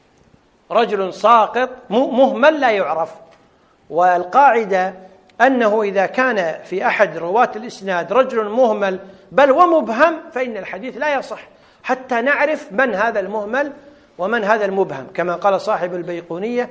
رجل ساقط مهمل لا يعرف. والقاعدة أنه إذا كان في أحد رواة الإسناد رجل مهمل بل ومبهم فإن الحديث لا يصح حتى نعرف من هذا المهمل ومن هذا المبهم، كما قال صاحب البيقونية: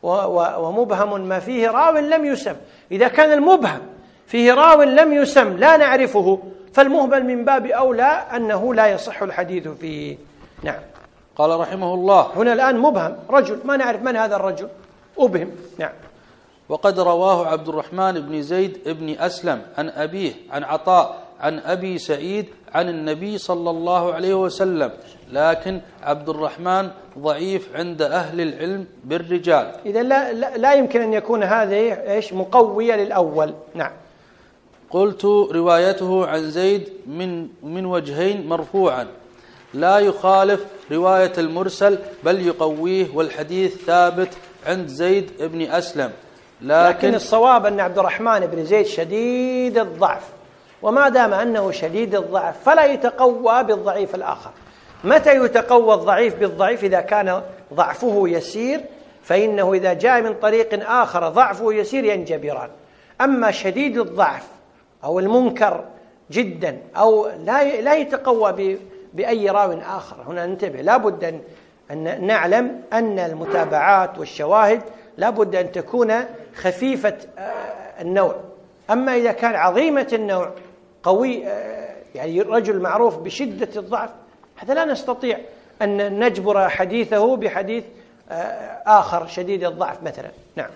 ومبهم ما فيه راو لم يسم. إذا كان المبهم فيه راو لم يسم لا نعرفه، فالمهمل من باب أولى أنه لا يصح الحديث فيه. نعم. قال رحمه الله: هنا الآن مبهم، رجل ما نعرف من هذا الرجل، أبهم. نعم. وقد رواه عبد الرحمن بن زيد بن أسلم عن أبيه عن عطاء عن أبي سعيد عن النبي صلى الله عليه وسلم، لكن عبد الرحمن ضعيف عند أهل العلم بالرجال. إذا لا يمكن أن يكون هذه مقوية للأول. نعم. قلت: روايته عن زيد من وجهين مرفوعا لا يخالف رواية المرسل بل يقويه، والحديث ثابت عند زيد بن أسلم. لكن الصواب أن عبد الرحمن بن زيد شديد الضعف، وما دام أنه شديد الضعف فلا يتقوى بالضعيف الآخر. متى يتقوى الضعيف بالضعيف؟ إذا كان ضعفه يسير، فإنه إذا جاء من طريق آخر ضعفه يسير ينجبران. أما شديد الضعف أو المنكر جدا أو لا يتقوى بأي راو آخر. هنا ننتبه، لا بد أن نعلم أن المتابعات والشواهد لا بد أن تكون خفيفة النوع. أما إذا كان عظيمة النوع قوي، يعني رجل معروف بشدة الضعف، هذا لا نستطيع أن نجبر حديثه بحديث آخر شديد الضعف مثلا. نعم.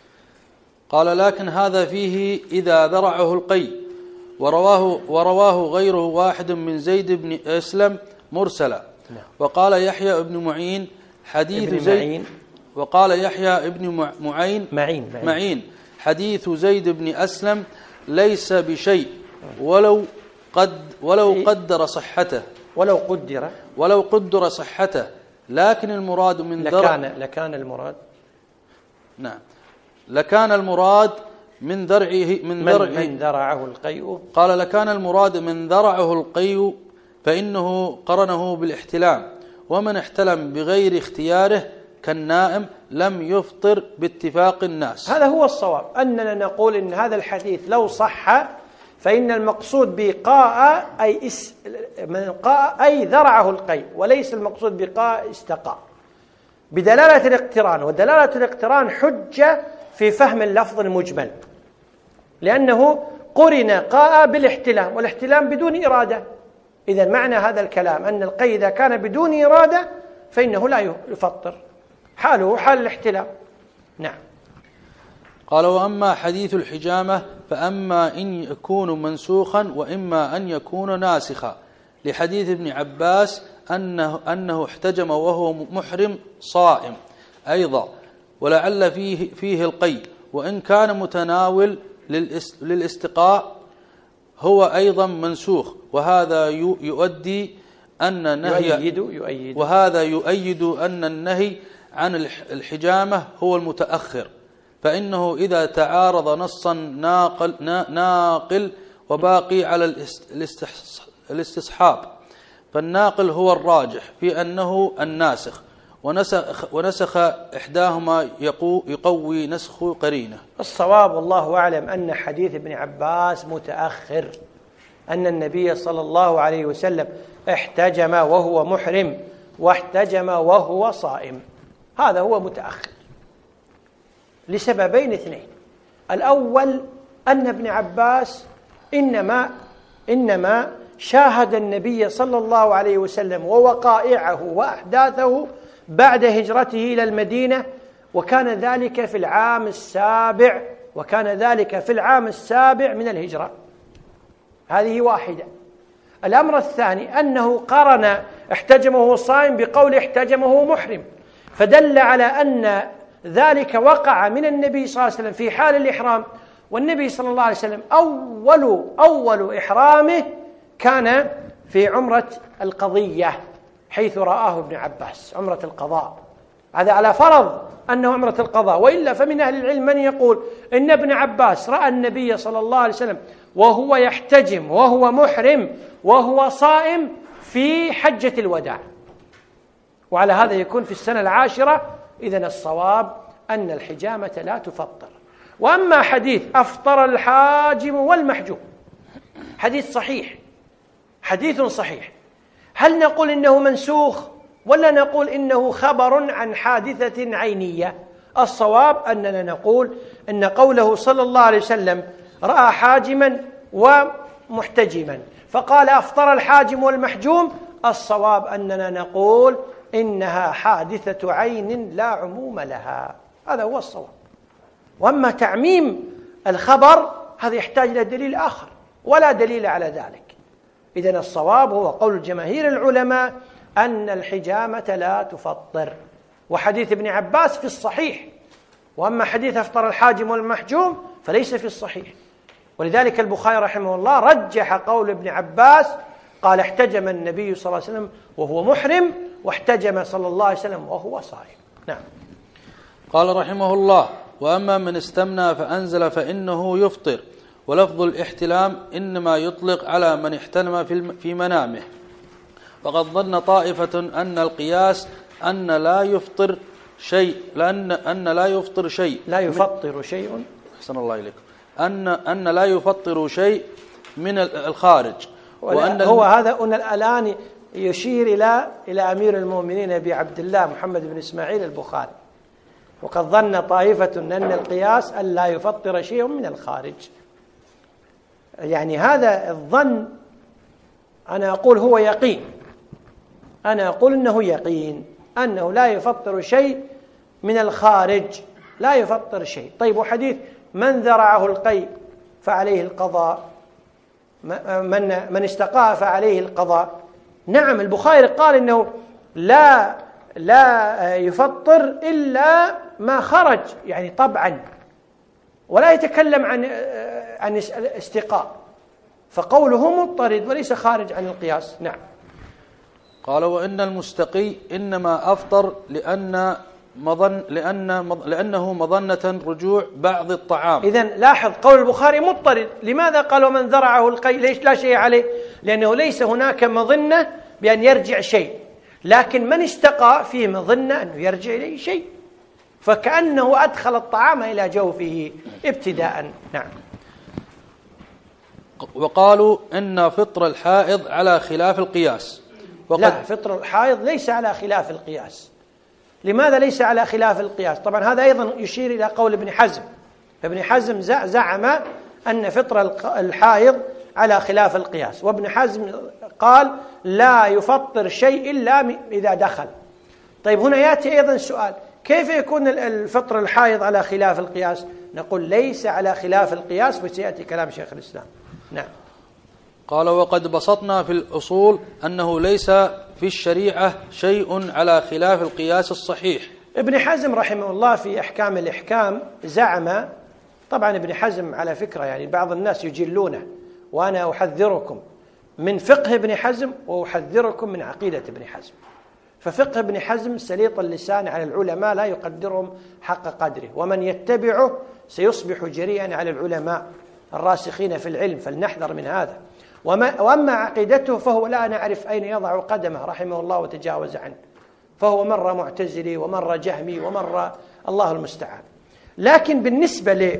قال: لكن هذا فيه إذا ذرعه القي، ورواه غيره واحد من زيد بن أسلم مرسلا. وقال يحيى بن معين حديث زيد، وقال يحيى بن معين حديث زيد بن أسلم ليس بشيء ولو قدر صحته، ولو قدر صحته، لكن المراد من لكان المراد نعم لكان المراد من ذرعه القيء. قال: لكان المراد من ذرعه القيء، فإنه قرنه بالاحتلام، ومن احتلم بغير اختياره كالنائم لم يفطر باتفاق الناس. هذا هو الصواب، أننا نقول إن هذا الحديث لو صح فإن المقصود بقاء أي ذرعه القيء، وليس المقصود بقاء استقاء، بدلالة الاقتران. ودلالة الاقتران حجة في فهم اللفظ المجمل، لأنه قرن قاء بالاحتلام، والاحتلام بدون إرادة. إذا معنى هذا الكلام أن القيء إذا كان بدون إرادة فإنه لا يفطر، حاله حال الاحتلام. نعم. قال: وأما حديث الحجامة فأما إن يكون منسوخا وإما أن يكون ناسخا، لحديث ابن عباس أنه احتجم وهو محرم صائم أيضا، ولعل فيه القيء، وإن كان متناول للاستقاء هو أيضا منسوخ، وهذا يؤيد أن النهي عن الحجامة هو المتأخر، فإنه إذا تعارض نصا ناقل وباقي على الاستصحاب، فالناقل هو الراجح في أنه الناسخ، ونسخ إحداهما يقوي نسخ قرينه. الصواب والله أعلم أن حديث ابن عباس متأخر، أن النبي صلى الله عليه وسلم احتجم وهو محرم واحتجم وهو صائم، هذا هو متأخر لسببين اثنين. الأول أن ابن عباس إنما شاهد النبي صلى الله عليه وسلم ووقائعه وأحداثه بعد هجرته إلى المدينة، وكان ذلك في العام السابع من الهجرة. هذه واحدة. الأمر الثاني أنه قرن احتجمه صائم بقول احتجمه محرم، فدل على أن ذلك وقع من النبي صلى الله عليه وسلم في حال الإحرام، والنبي صلى الله عليه وسلم أول إحرامه كان في عمرة القضية، حيث رآه ابن عباس عمرة القضاء. هذا على فرض أنه عمرة القضاء، وإلا فمن أهل العلم من يقول إن ابن عباس رأى النبي صلى الله عليه وسلم وهو يحتجم وهو محرم وهو صائم في حجة الوداع، وعلى هذا يكون في السنة العاشرة. إذن الصواب أن الحجامة لا تفطر. وأما حديث أفطر الحاجم والمحجوم، حديث صحيح، هل نقول إنه منسوخ ولا نقول إنه خبر عن حادثة عينية؟ الصواب أننا نقول إن قوله صلى الله عليه وسلم رأى حاجما ومحتجما فقال أفطر الحاجم والمحجوم، الصواب أننا نقول إنها حادثة عين لا عموم لها، هذا هو الصواب. وأما تعميم الخبر هذا يحتاج إلى دليل آخر، ولا دليل على ذلك. إذن الصواب هو قول جماهير العلماء أن الحجامة لا تفطر، وحديث ابن عباس في الصحيح، وأما حديث أفطر الحاجم والمحجوم فليس في الصحيح. ولذلك البخاري رحمه الله رجح قول ابن عباس، قال احتجم النبي صلى الله عليه وسلم وهو محرم، واحتجم صلى الله عليه وسلم وهو صائم. نعم. قال رحمه الله: وأما من استمنى فأنزل فإنه يفطر، ولفظ الاحتلام إنما يطلق على من احتلم في منامه، فقد ظن طائفة أن القياس أن لا يفطر شيء، أحسن الله إليكم، أن لا يفطر شيء من الخارج، وأن هو هذا الآن يشير إلى أمير المؤمنين أبي عبد الله محمد بن إسماعيل البخاري، وقد ظن طائفة أن القياس أن لا يفطر شيء من الخارج. يعني هذا الظن أنا أقول هو يقين، أنا أقول إنه يقين أنه لا يفطر شيء من الخارج، لا يفطر شيء. طيب، وحديث من ذرعه القيء فعليه القضاء، من استقاء فعليه القضاء. نعم، البخاري قال إنه لا يفطر إلا ما خرج، يعني طبعا، ولا يتكلم عن الاستقاء، فقوله مضطرد وليس خارج عن القياس. نعم. قال: وإن المستقي إنما أفطر لأنه مظنة رجوع بعض الطعام. إذن لاحظ قول البخاري مضطرد. لماذا قال ومن ذرعه القيء؟ ليش لا شيء عليه؟ لأنه ليس هناك مظنة بأن يرجع شيء، لكن من استقى فيه مظنة أنه يرجع إليه شيء، فكأنه أدخل الطعام إلى جوفه ابتداء. نعم. وقالوا إن فطر الحائض على خلاف القياس. لا، فطر الحائض ليس على خلاف القياس. لماذا ليس على خلاف القياس؟ طبعا هذا أيضا يشير إلى قول ابن حزم. ابن حزم زعم أن فطر الحائض على خلاف القياس، وابن حزم قال لا يفطر شيء إلا إذا دخل. طيب هنا يأتي أيضا سؤال، كيف يكون الفطر الحائض على خلاف القياس؟ نقول ليس على خلاف القياس، وسيأتي كلام شيخ الإسلام. نعم. قال وقد بسطنا في الأصول أنه ليس في الشريعة شيء على خلاف القياس الصحيح. ابن حزم رحمه الله في أحكام الإحكام زعم، طبعا ابن حزم على فكرة يعني بعض الناس يجلونه، وأنا أحذركم من فقه ابن حزم وأحذركم من عقيدة ابن حزم. ففقه ابن حزم سليط اللسان على العلماء لا يقدرهم حق قدره، ومن يتبعه سيصبح جريئا على العلماء الراسخين في العلم، فلنحذر من هذا. وأما عقيدته فهو لا نعرف أين يضع قدمه رحمه الله وتجاوز عنه، فهو مرة معتزلي ومرة جهمي ومرة الله المستعان. لكن بالنسبة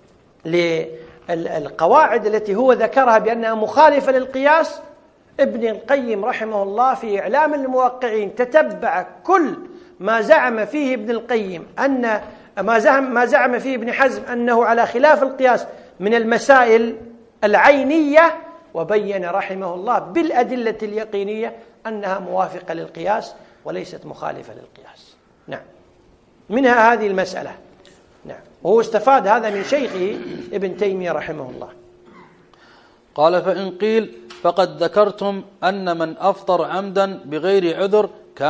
للقواعد التي هو ذكرها بأنها مخالفة للقياس، ابن القيم رحمه الله في إعلام الموقعين تتبع كل ما زعم فيه ابن القيم أن ما زعم فيه ابن حزم أنه على خلاف القياس من المسائل العينية، وبين رحمه الله بالأدلة اليقينية أنها موافقة للقياس وليست مخالفة للقياس. نعم، منها هذه المسألة. نعم، وهو استفاد هذا من شيخه ابن تيمية رحمه الله. قال فإن قيل فقد ذكرتم أن من أفطر عمدا بغير عذر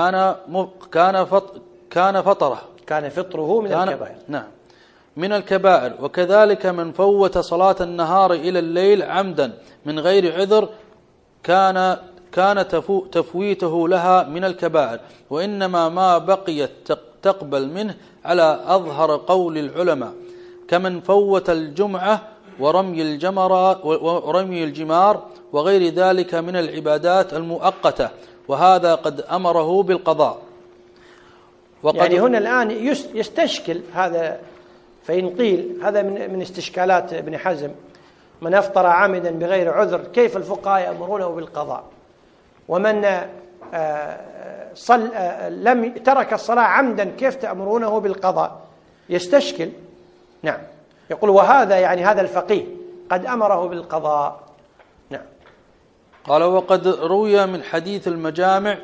كان فطره من الكبائر. نعم، من الكبائر. وكذلك من فوت صلاة النهار إلى الليل عمدا من غير عذر كان تفويته لها من الكبائر، وإنما ما بقيت تقبل منه على أظهر قول العلماء، كمن فوت الجمعة ورمي الجمار وغير ذلك من العبادات المؤقتة، وهذا قد أمره بالقضاء. يعني هنا الآن يستشكل هذا، فإن قيل هذا من استشكالات ابن حزم، من أفطر عامدا بغير عذر كيف الفقهاء يأمرونه بالقضاء، ومن لم ترك الصلاة عمدا كيف تأمرونه بالقضاء؟ يستشكل. نعم، يقول وهذا يعني هذا الفقيه قد أمره بالقضاء. نعم. قال وقد روي من حديث المجامع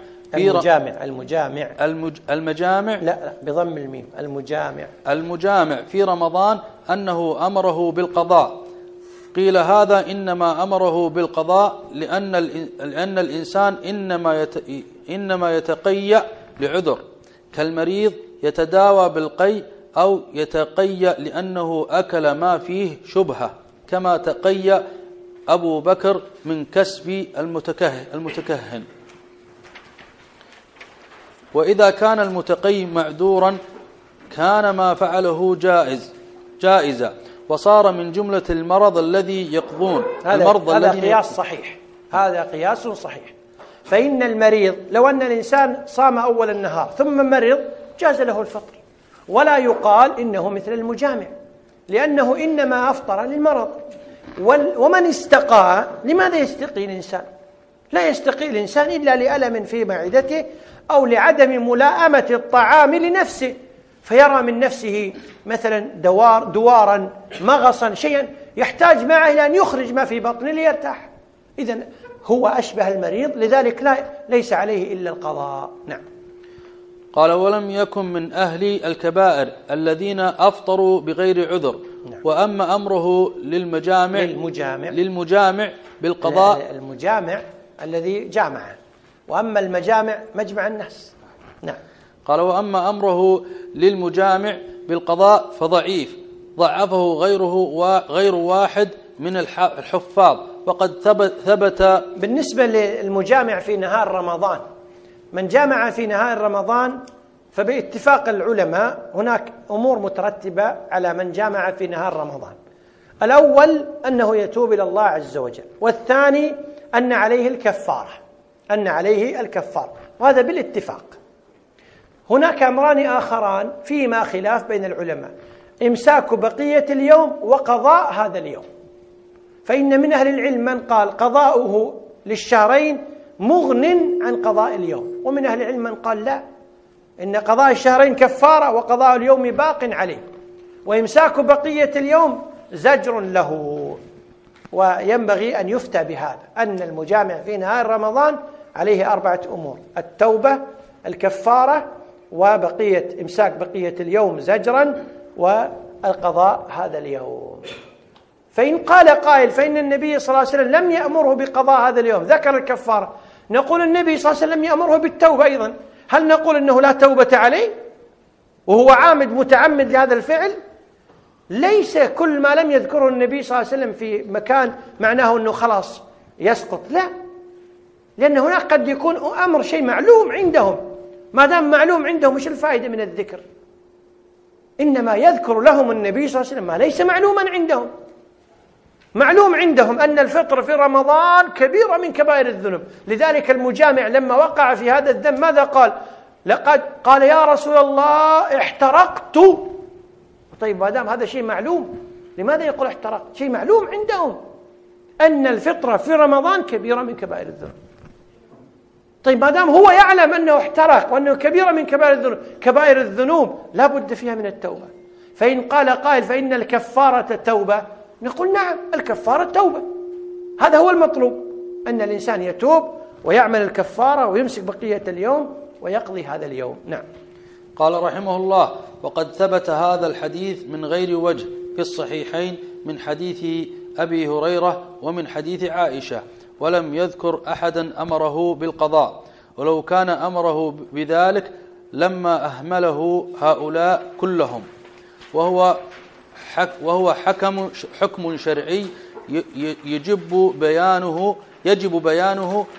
المجامع لا بضم الميم، المجامع في رمضان أنه أمره بالقضاء. قيل هذا إنما أمره بالقضاء لأن الإنسان إنما يتقيأ لعذر، كالمريض يتداوى بالقيء أو يتقيأ لأنه أكل ما فيه شبهة، كما تقيأ أبو بكر من كسب المتكهن. وإذا كان المتقي معذورا كان ما فعله جائزا، وصار من جملة المرض الذي يقضون. هذا قياس صحيح، هذا قياس صحيح. فإن المريض لو أن الإنسان صام أول النهار ثم مرض جاز له الفطر، ولا يقال إنه مثل المجامع، لأنه إنما أفطر للمرض. ومن استقى، لماذا يستقي الإنسان؟ لا يستقي الإنسان إلا لألم في معدته أو لعدم ملائمة الطعام لنفسه، فيرى من نفسه مثلا دوارا مغصا شيئا يحتاج معه إلى أن يخرج ما في بطنه ليرتاح. إذن هو أشبه المريض، لذلك ليس عليه إلا القضاء. نعم. قال ولم يكن من أهل الكبائر الذين أفطروا بغير عذر. نعم. وأما أمره للمجامع بالقضاء، المجامع الذي جامعه، وأما المجامع مجمع الناس. نعم. قال وأما أمره للمجامع بالقضاء فضعيف، ضعفه غير واحد من الحفاظ، وقد ثبت. بالنسبة للمجامع في نهار رمضان، من جامع في نهار رمضان فباتفاق العلماء هناك أمور مترتبة على من جامع في نهار رمضان. الأول أنه يتوب إلى الله عز وجل، والثاني أن عليه الكفارة، أن عليه الكفار، وهذا بالاتفاق. هناك أمران آخران فيما خلاف بين العلماء: إمساك بقية اليوم وقضاء هذا اليوم. فإن من أهل العلم من قال قضاؤه للشهرين مغن عن قضاء اليوم، ومن أهل العلم من قال لا، إن قضاء الشهرين كفارة وقضاء اليوم باق عليه، وإمساك بقية اليوم زجر له. وينبغي أن يفتى بهذا، أن المجامع في نهار رمضان عليه 4 أمور: التوبة، الكفارة، وبقية إمساك بقية اليوم زجرا، والقضاء هذا اليوم. فإن قال قائل فإن النبي صلى الله عليه وسلم لم يأمره بقضاء هذا اليوم، ذكر الكفارة، نقول النبي صلى الله عليه وسلم يأمره بالتوبة أيضا. هل نقول أنه لا توبة عليه وهو عامد متعمد لهذا الفعل؟ ليس كل ما لم يذكره النبي صلى الله عليه وسلم في مكان معناه أنه خلاص يسقط، لا، لأن هناك قد يكون أمر شيء معلوم عندهم. ما دام معلوم عندهم مش الفائدة من الذكر؟ إنما يذكر لهم النبي صلى الله عليه وسلم ما ليس معلوما عندهم. معلوم عندهم أن الفطر في رمضان كبيرة من كبائر الذنوب، لذلك المجامع لما وقع في هذا الذنب ماذا قال؟ لقد قال يا رسول الله احترقت. طيب ما دام هذا شيء معلوم لماذا يقول احترقت؟ شيء معلوم عندهم أن الفطر في رمضان كبيرة من كبائر الذنوب. طيب ما دام هو يعلم أنه احترق وأنه كبيرة من كبائر الذنوب، كبائر الذنوب لا بد فيها من التوبة. فإن قال قائل فإن الكفارة توبة، نقول نعم، الكفارة توبة، هذا هو المطلوب، أن الإنسان يتوب ويعمل الكفارة ويمسك بقية اليوم ويقضي هذا اليوم. نعم. قال رحمه الله: وقد ثبت هذا الحديث من غير وجه في الصحيحين من حديث أبي هريرة ومن حديث عائشة، ولم يذكر أحدا أمره بالقضاء، ولو كان أمره بذلك لما أهمله هؤلاء كلهم، وهو حكم شرعي يجب بيانه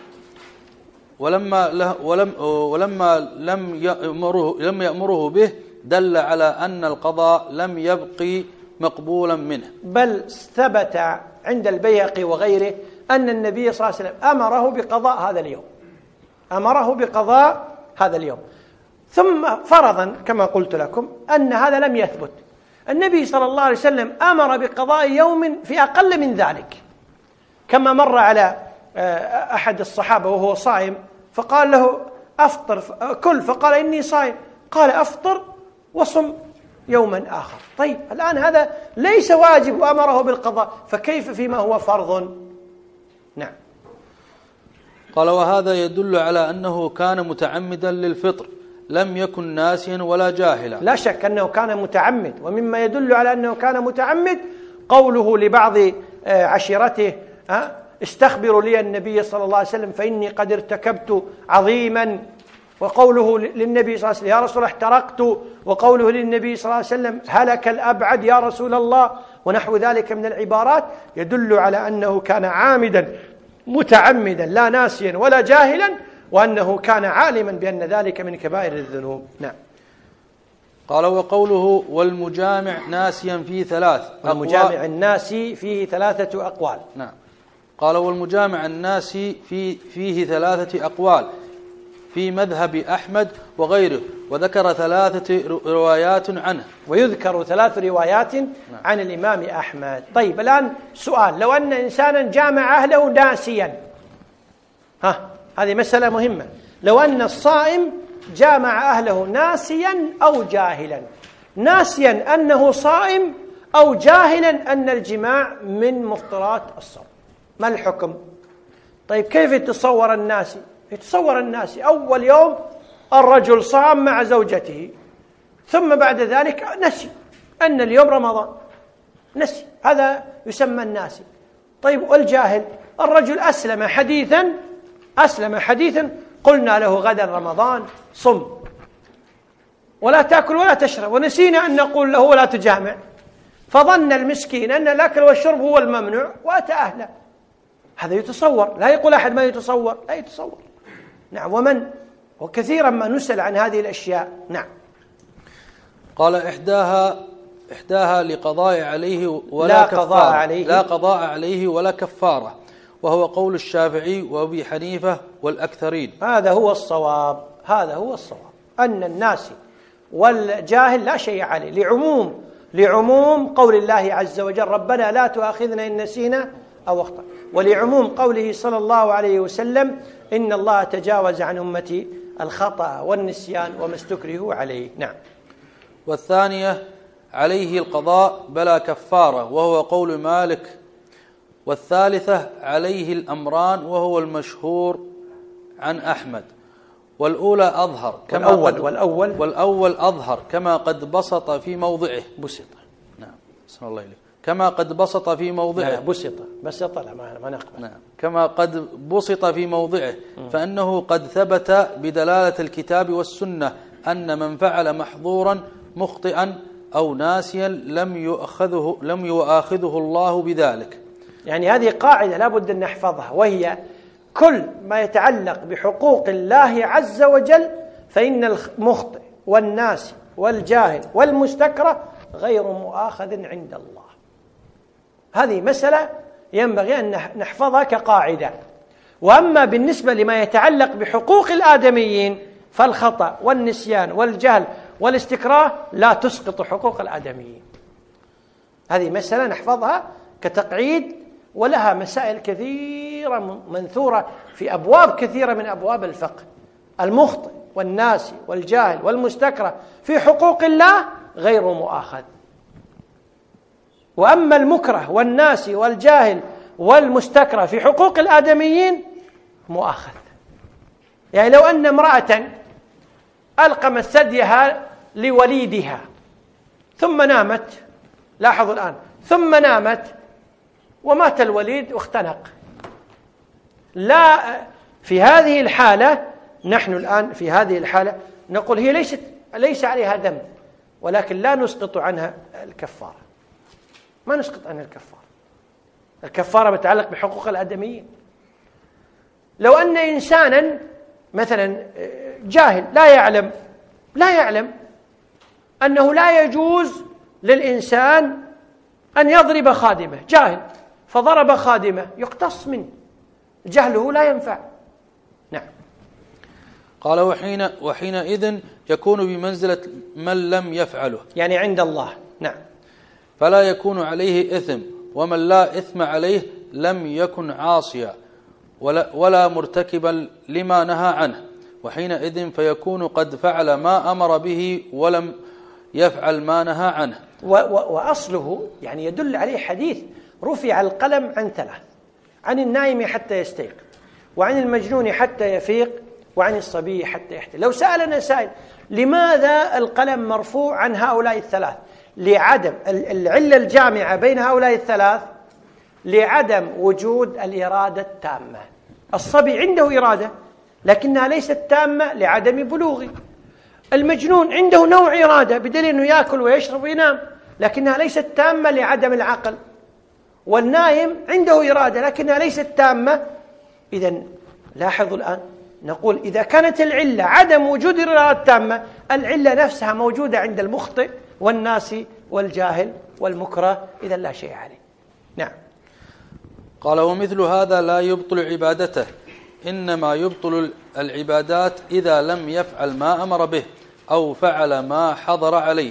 ولما لم يأمره به دل على أن القضاء لم يبقي مقبولا منه. بل ثبت عند البيهقي وغيره أن النبي صلى الله عليه وسلم أمره بقضاء هذا اليوم، ثم فرضا كما قلت لكم أن هذا لم يثبت. النبي صلى الله عليه وسلم أمر بقضاء يوم في أقل من ذلك، كما مر على أحد الصحابة وهو صائم فقال له أفطر كل، فقال إني صائم، قال أفطر وصم يوما آخر. طيب الآن هذا ليس واجب وأمره بالقضاء، فكيف فيما هو فرض؟ نعم. قال: وهذا يدل على أنه كان متعمدا للفطر، لم يكن ناسيا ولا جاهلا. لا شك أنه كان متعمد، ومما يدل على أنه كان متعمد قوله لبعض عشيرته: استخبروا لي النبي صلى الله عليه وسلم فإني قد ارتكبت عظيما، وقوله للنبي صلى الله عليه وسلم: يا رسول الله احترقت، وقوله للنبي صلى الله عليه وسلم: هلك الأبعد يا رسول الله، ونحو ذلك من العبارات يدل على أنه كان عامدا متعمدا لا ناسيا ولا جاهلا، وأنه كان عالما بأن ذلك من كبائر الذنوب. نعم. قال: وقوله والمجامع ناسيا في 3 أقوال. المجامع الناسي فيه 3 أقوال. نعم. قال: والمجامع الناسي فيه 3 أقوال في مذهب أحمد وغيره، وذكر 3 روايات عنه. ويذكر 3 روايات عن الإمام أحمد. طيب الآن سؤال: لو أن إنسانا جامع أهله ناسيا، هذه مسألة مهمة، لو أن الصائم جامع أهله ناسيا أو جاهلا، ناسيا أنه صائم أو جاهلا أن الجماع من مفطرات الصوم، ما الحكم؟ طيب كيف يتصور الناسي؟ يتصور الناسي أول يوم الرجل صام مع زوجته، ثم بعد ذلك نسي أن اليوم رمضان، نسي، هذا يسمى الناسي. طيب والجاهل؟ الرجل أسلم حديثا قلنا له غدا رمضان صم ولا تأكل ولا تشرب، ونسينا أن نقول له ولا تجامع، فظن المسكين أن الأكل والشرب هو الممنوع وأتى أهله. هذا يتصور، لا يقول أحد ما يتصور، لا يتصور. نعم. وكثيرا ما نسأل عن هذه الأشياء. نعم. قال: إحداها لقضاء عليه لا قضاء عليه ولا كفارة، وهو قول الشافعي وأبي حنيفة والأكثرين. هذا هو الصواب، هذا هو الصواب، أن الناس والجاهل لا شيء عليه، لعموم قول الله عز وجل ربنا لا تؤاخذنا إن نسينا أو أخطأ، ولعموم قوله صلى الله عليه وسلم إن الله تجاوز عن أمتي الخطأ والنسيان وما استكرهوا عليه. نعم. والثانية عليه القضاء بلا كفارة وهو قول مالك. والثالثة عليه الأمران وهو المشهور عن أحمد. والأولى أظهر كما والأول أظهر كما قد بسط في موضعه. بسط. نعم. بسم الله إليك. كما قد بسط في موضعه. بسط لا ما نقبل. نعم. كما قد بسط في موضعه، فأنه قد ثبت بدلالة الكتاب والسنة أن من فعل محظورا مخطئا أو ناسيا لم يؤاخذه الله بذلك. يعني هذه قاعدة لا بد أن نحفظها، وهي كل ما يتعلق بحقوق الله عز وجل فإن المخطئ والناسي والجاهل والمستكره غير مؤاخذ عند الله. هذه مسألة ينبغي أن نحفظها كقاعدة. وأما بالنسبة لما يتعلق بحقوق الآدميين فالخطأ والنسيان والجهل والاستكراه لا تسقط حقوق الآدميين. هذه مسألة نحفظها كتقعيد، ولها مسائل كثيرة منثورة في أبواب كثيرة من أبواب الفقه. المخطئ والناسي والجاهل والمستكره في حقوق الله غير مؤاخذ، وأما المكره والناسي والجاهل والمستكره في حقوق الآدميين مؤاخذ. يعني لو أن امرأة ألقمت ثديها لوليدها ثم نامت، لاحظوا الآن، ثم نامت ومات الوليد واختنق، لا في هذه الحالة نحن الآن في هذه الحالة نقول هي ليس عليها ذنب، ولكن لا نسقط عنها الكفارة، ما نسقط عنها الكفارة. الكفارة بتتعلق بحقوق الآدميين. لو أن إنسانا مثلا جاهل لا يعلم أنه لا يجوز للإنسان أن يضرب خادمه، جاهل فضرب خادمه يقتص منه، جهله لا ينفع. نعم. قال وحينئذ يكون بمنزلة من لم يفعله، يعني عند الله. نعم. فلا يكون عليه إثم، ومن لا إثم عليه لم يكن عاصيا ولا مرتكبا لما نهى عنه، وحينئذ فيكون قد فعل ما أمر به ولم يفعل ما نهى عنه. وأصله يعني يدل عليه حديث رفع القلم عن ثلاث: عن النائم حتى يستيقظ، وعن المجنون حتى يفيق، وعن الصبي حتى يحتلم. لو سألنا سائل لماذا القلم مرفوع عن هؤلاء الثلاث؟ لعدم العلة الجامعة بين هؤلاء الثلاث لعدم وجود الإرادة التامة. الصبي عنده إرادة لكنها ليست تامة لعدم بلوغه. المجنون عنده نوع إرادة بدليل أنه يأكل ويشرب وينام لكنها ليست تامة لعدم العقل. والنائم عنده إرادة لكنها ليست تامة. إذن لاحظوا الآن نقول إذا كانت العلة عدم وجود الإرادة التامة، العلة نفسها موجودة عند المخطئ والناسي والجاهل والمكره، إذن لا شيء عليه. نعم. قال ومثل هذا لا يبطل عبادته، إنما يبطل العبادات إذا لم يفعل ما أمر به أو فعل ما حضر عليه.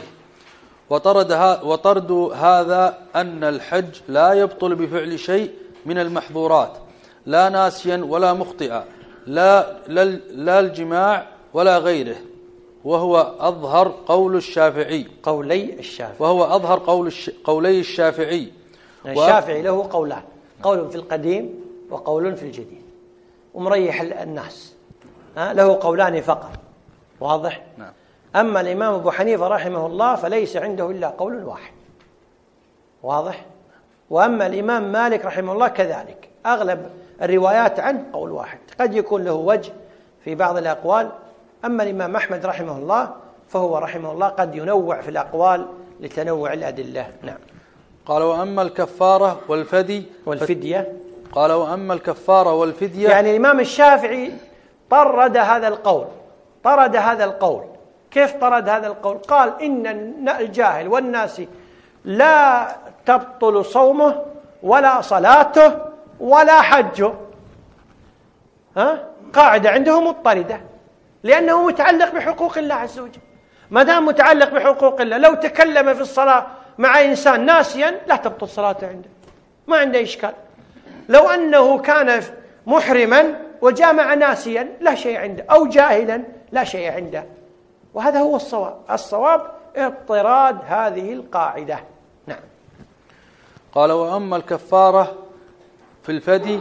وطرد هذا أن الحج لا يبطل بفعل شيء من المحظورات، لا ناسيا ولا مخطئا، لا الجماع ولا غيره، وهو أظهر قول الشافعي. وهو أظهر قولي الشافعي. الشافعي له قولان: قول في القديم وقول في الجديد، ومريح الناس، له قولان فقط. واضح؟ نعم. أما الإمام أبو حنيفة رحمه الله فليس عنده إلا قول واحد. واضح؟ وأما الإمام مالك رحمه الله كذلك، أغلب الروايات عنه قول واحد، قد يكون له وجه في بعض الأقوال. أما الإمام أحمد رحمه الله فهو رحمه الله قد ينوع في الأقوال لتنوع الأدلة. نعم. قال وأما الكفارة والفدية. قال وأما الكفارة والفدية، يعني الإمام الشافعي طرد هذا القول. كيف طرد هذا القول؟ قال إن الجاهل والناسي لا تبطل صومه ولا صلاته ولا حج، قاعدة عندهم مضطردة، لأنه متعلق بحقوق الله عز وجل. ما دام متعلق بحقوق الله، لو تكلم في الصلاة مع إنسان ناسيا لا تبطل صلاته عنده، ما عنده إشكال. لو أنه كان محرما وجامع ناسيا لا شيء عنده، أو جاهلا لا شيء عنده. وهذا هو الصواب. الصواب اضطراد هذه القاعدة. نعم. قال: وأما الكفارة في الفدي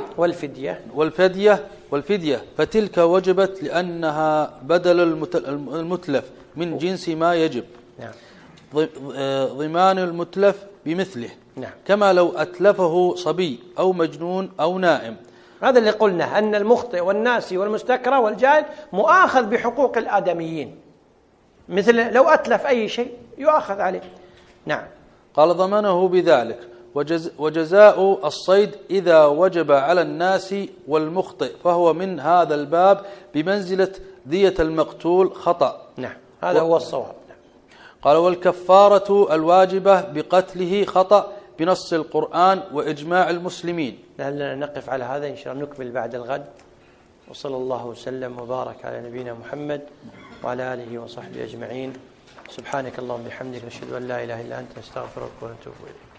والفدية فتلك وجبت لأنها بدل المتلف من جنس ما يجب. نعم. ضمان المتلف بمثله. نعم. كما لو أتلفه صبي أو مجنون أو نائم. هذا اللي قلنا، أن المخطئ والناسي والمستكره والجاهل مؤاخذ بحقوق الآدميين، مثل لو أتلف أي شيء يؤاخذ عليه. نعم. قال: ضمنه بذلك. وجزاء الصيد إذا وجب على الناس والمخطئ فهو من هذا الباب بمنزلة دية المقتول خطأ. نعم، هذا هو الصواب. قال: والكفارة الواجبة بقتله خطأ بنص القرآن وإجماع المسلمين. لعلنا نقف على هذا إن شاء الله، نكمل بعد الغد. وصلى الله وسلم وبارك على نبينا محمد وعلى آله وصحبه أجمعين. سبحانك اللهم وبحمدك، نشهد أن لا إله إلا أنت، نستغفرك ونتوب إليك.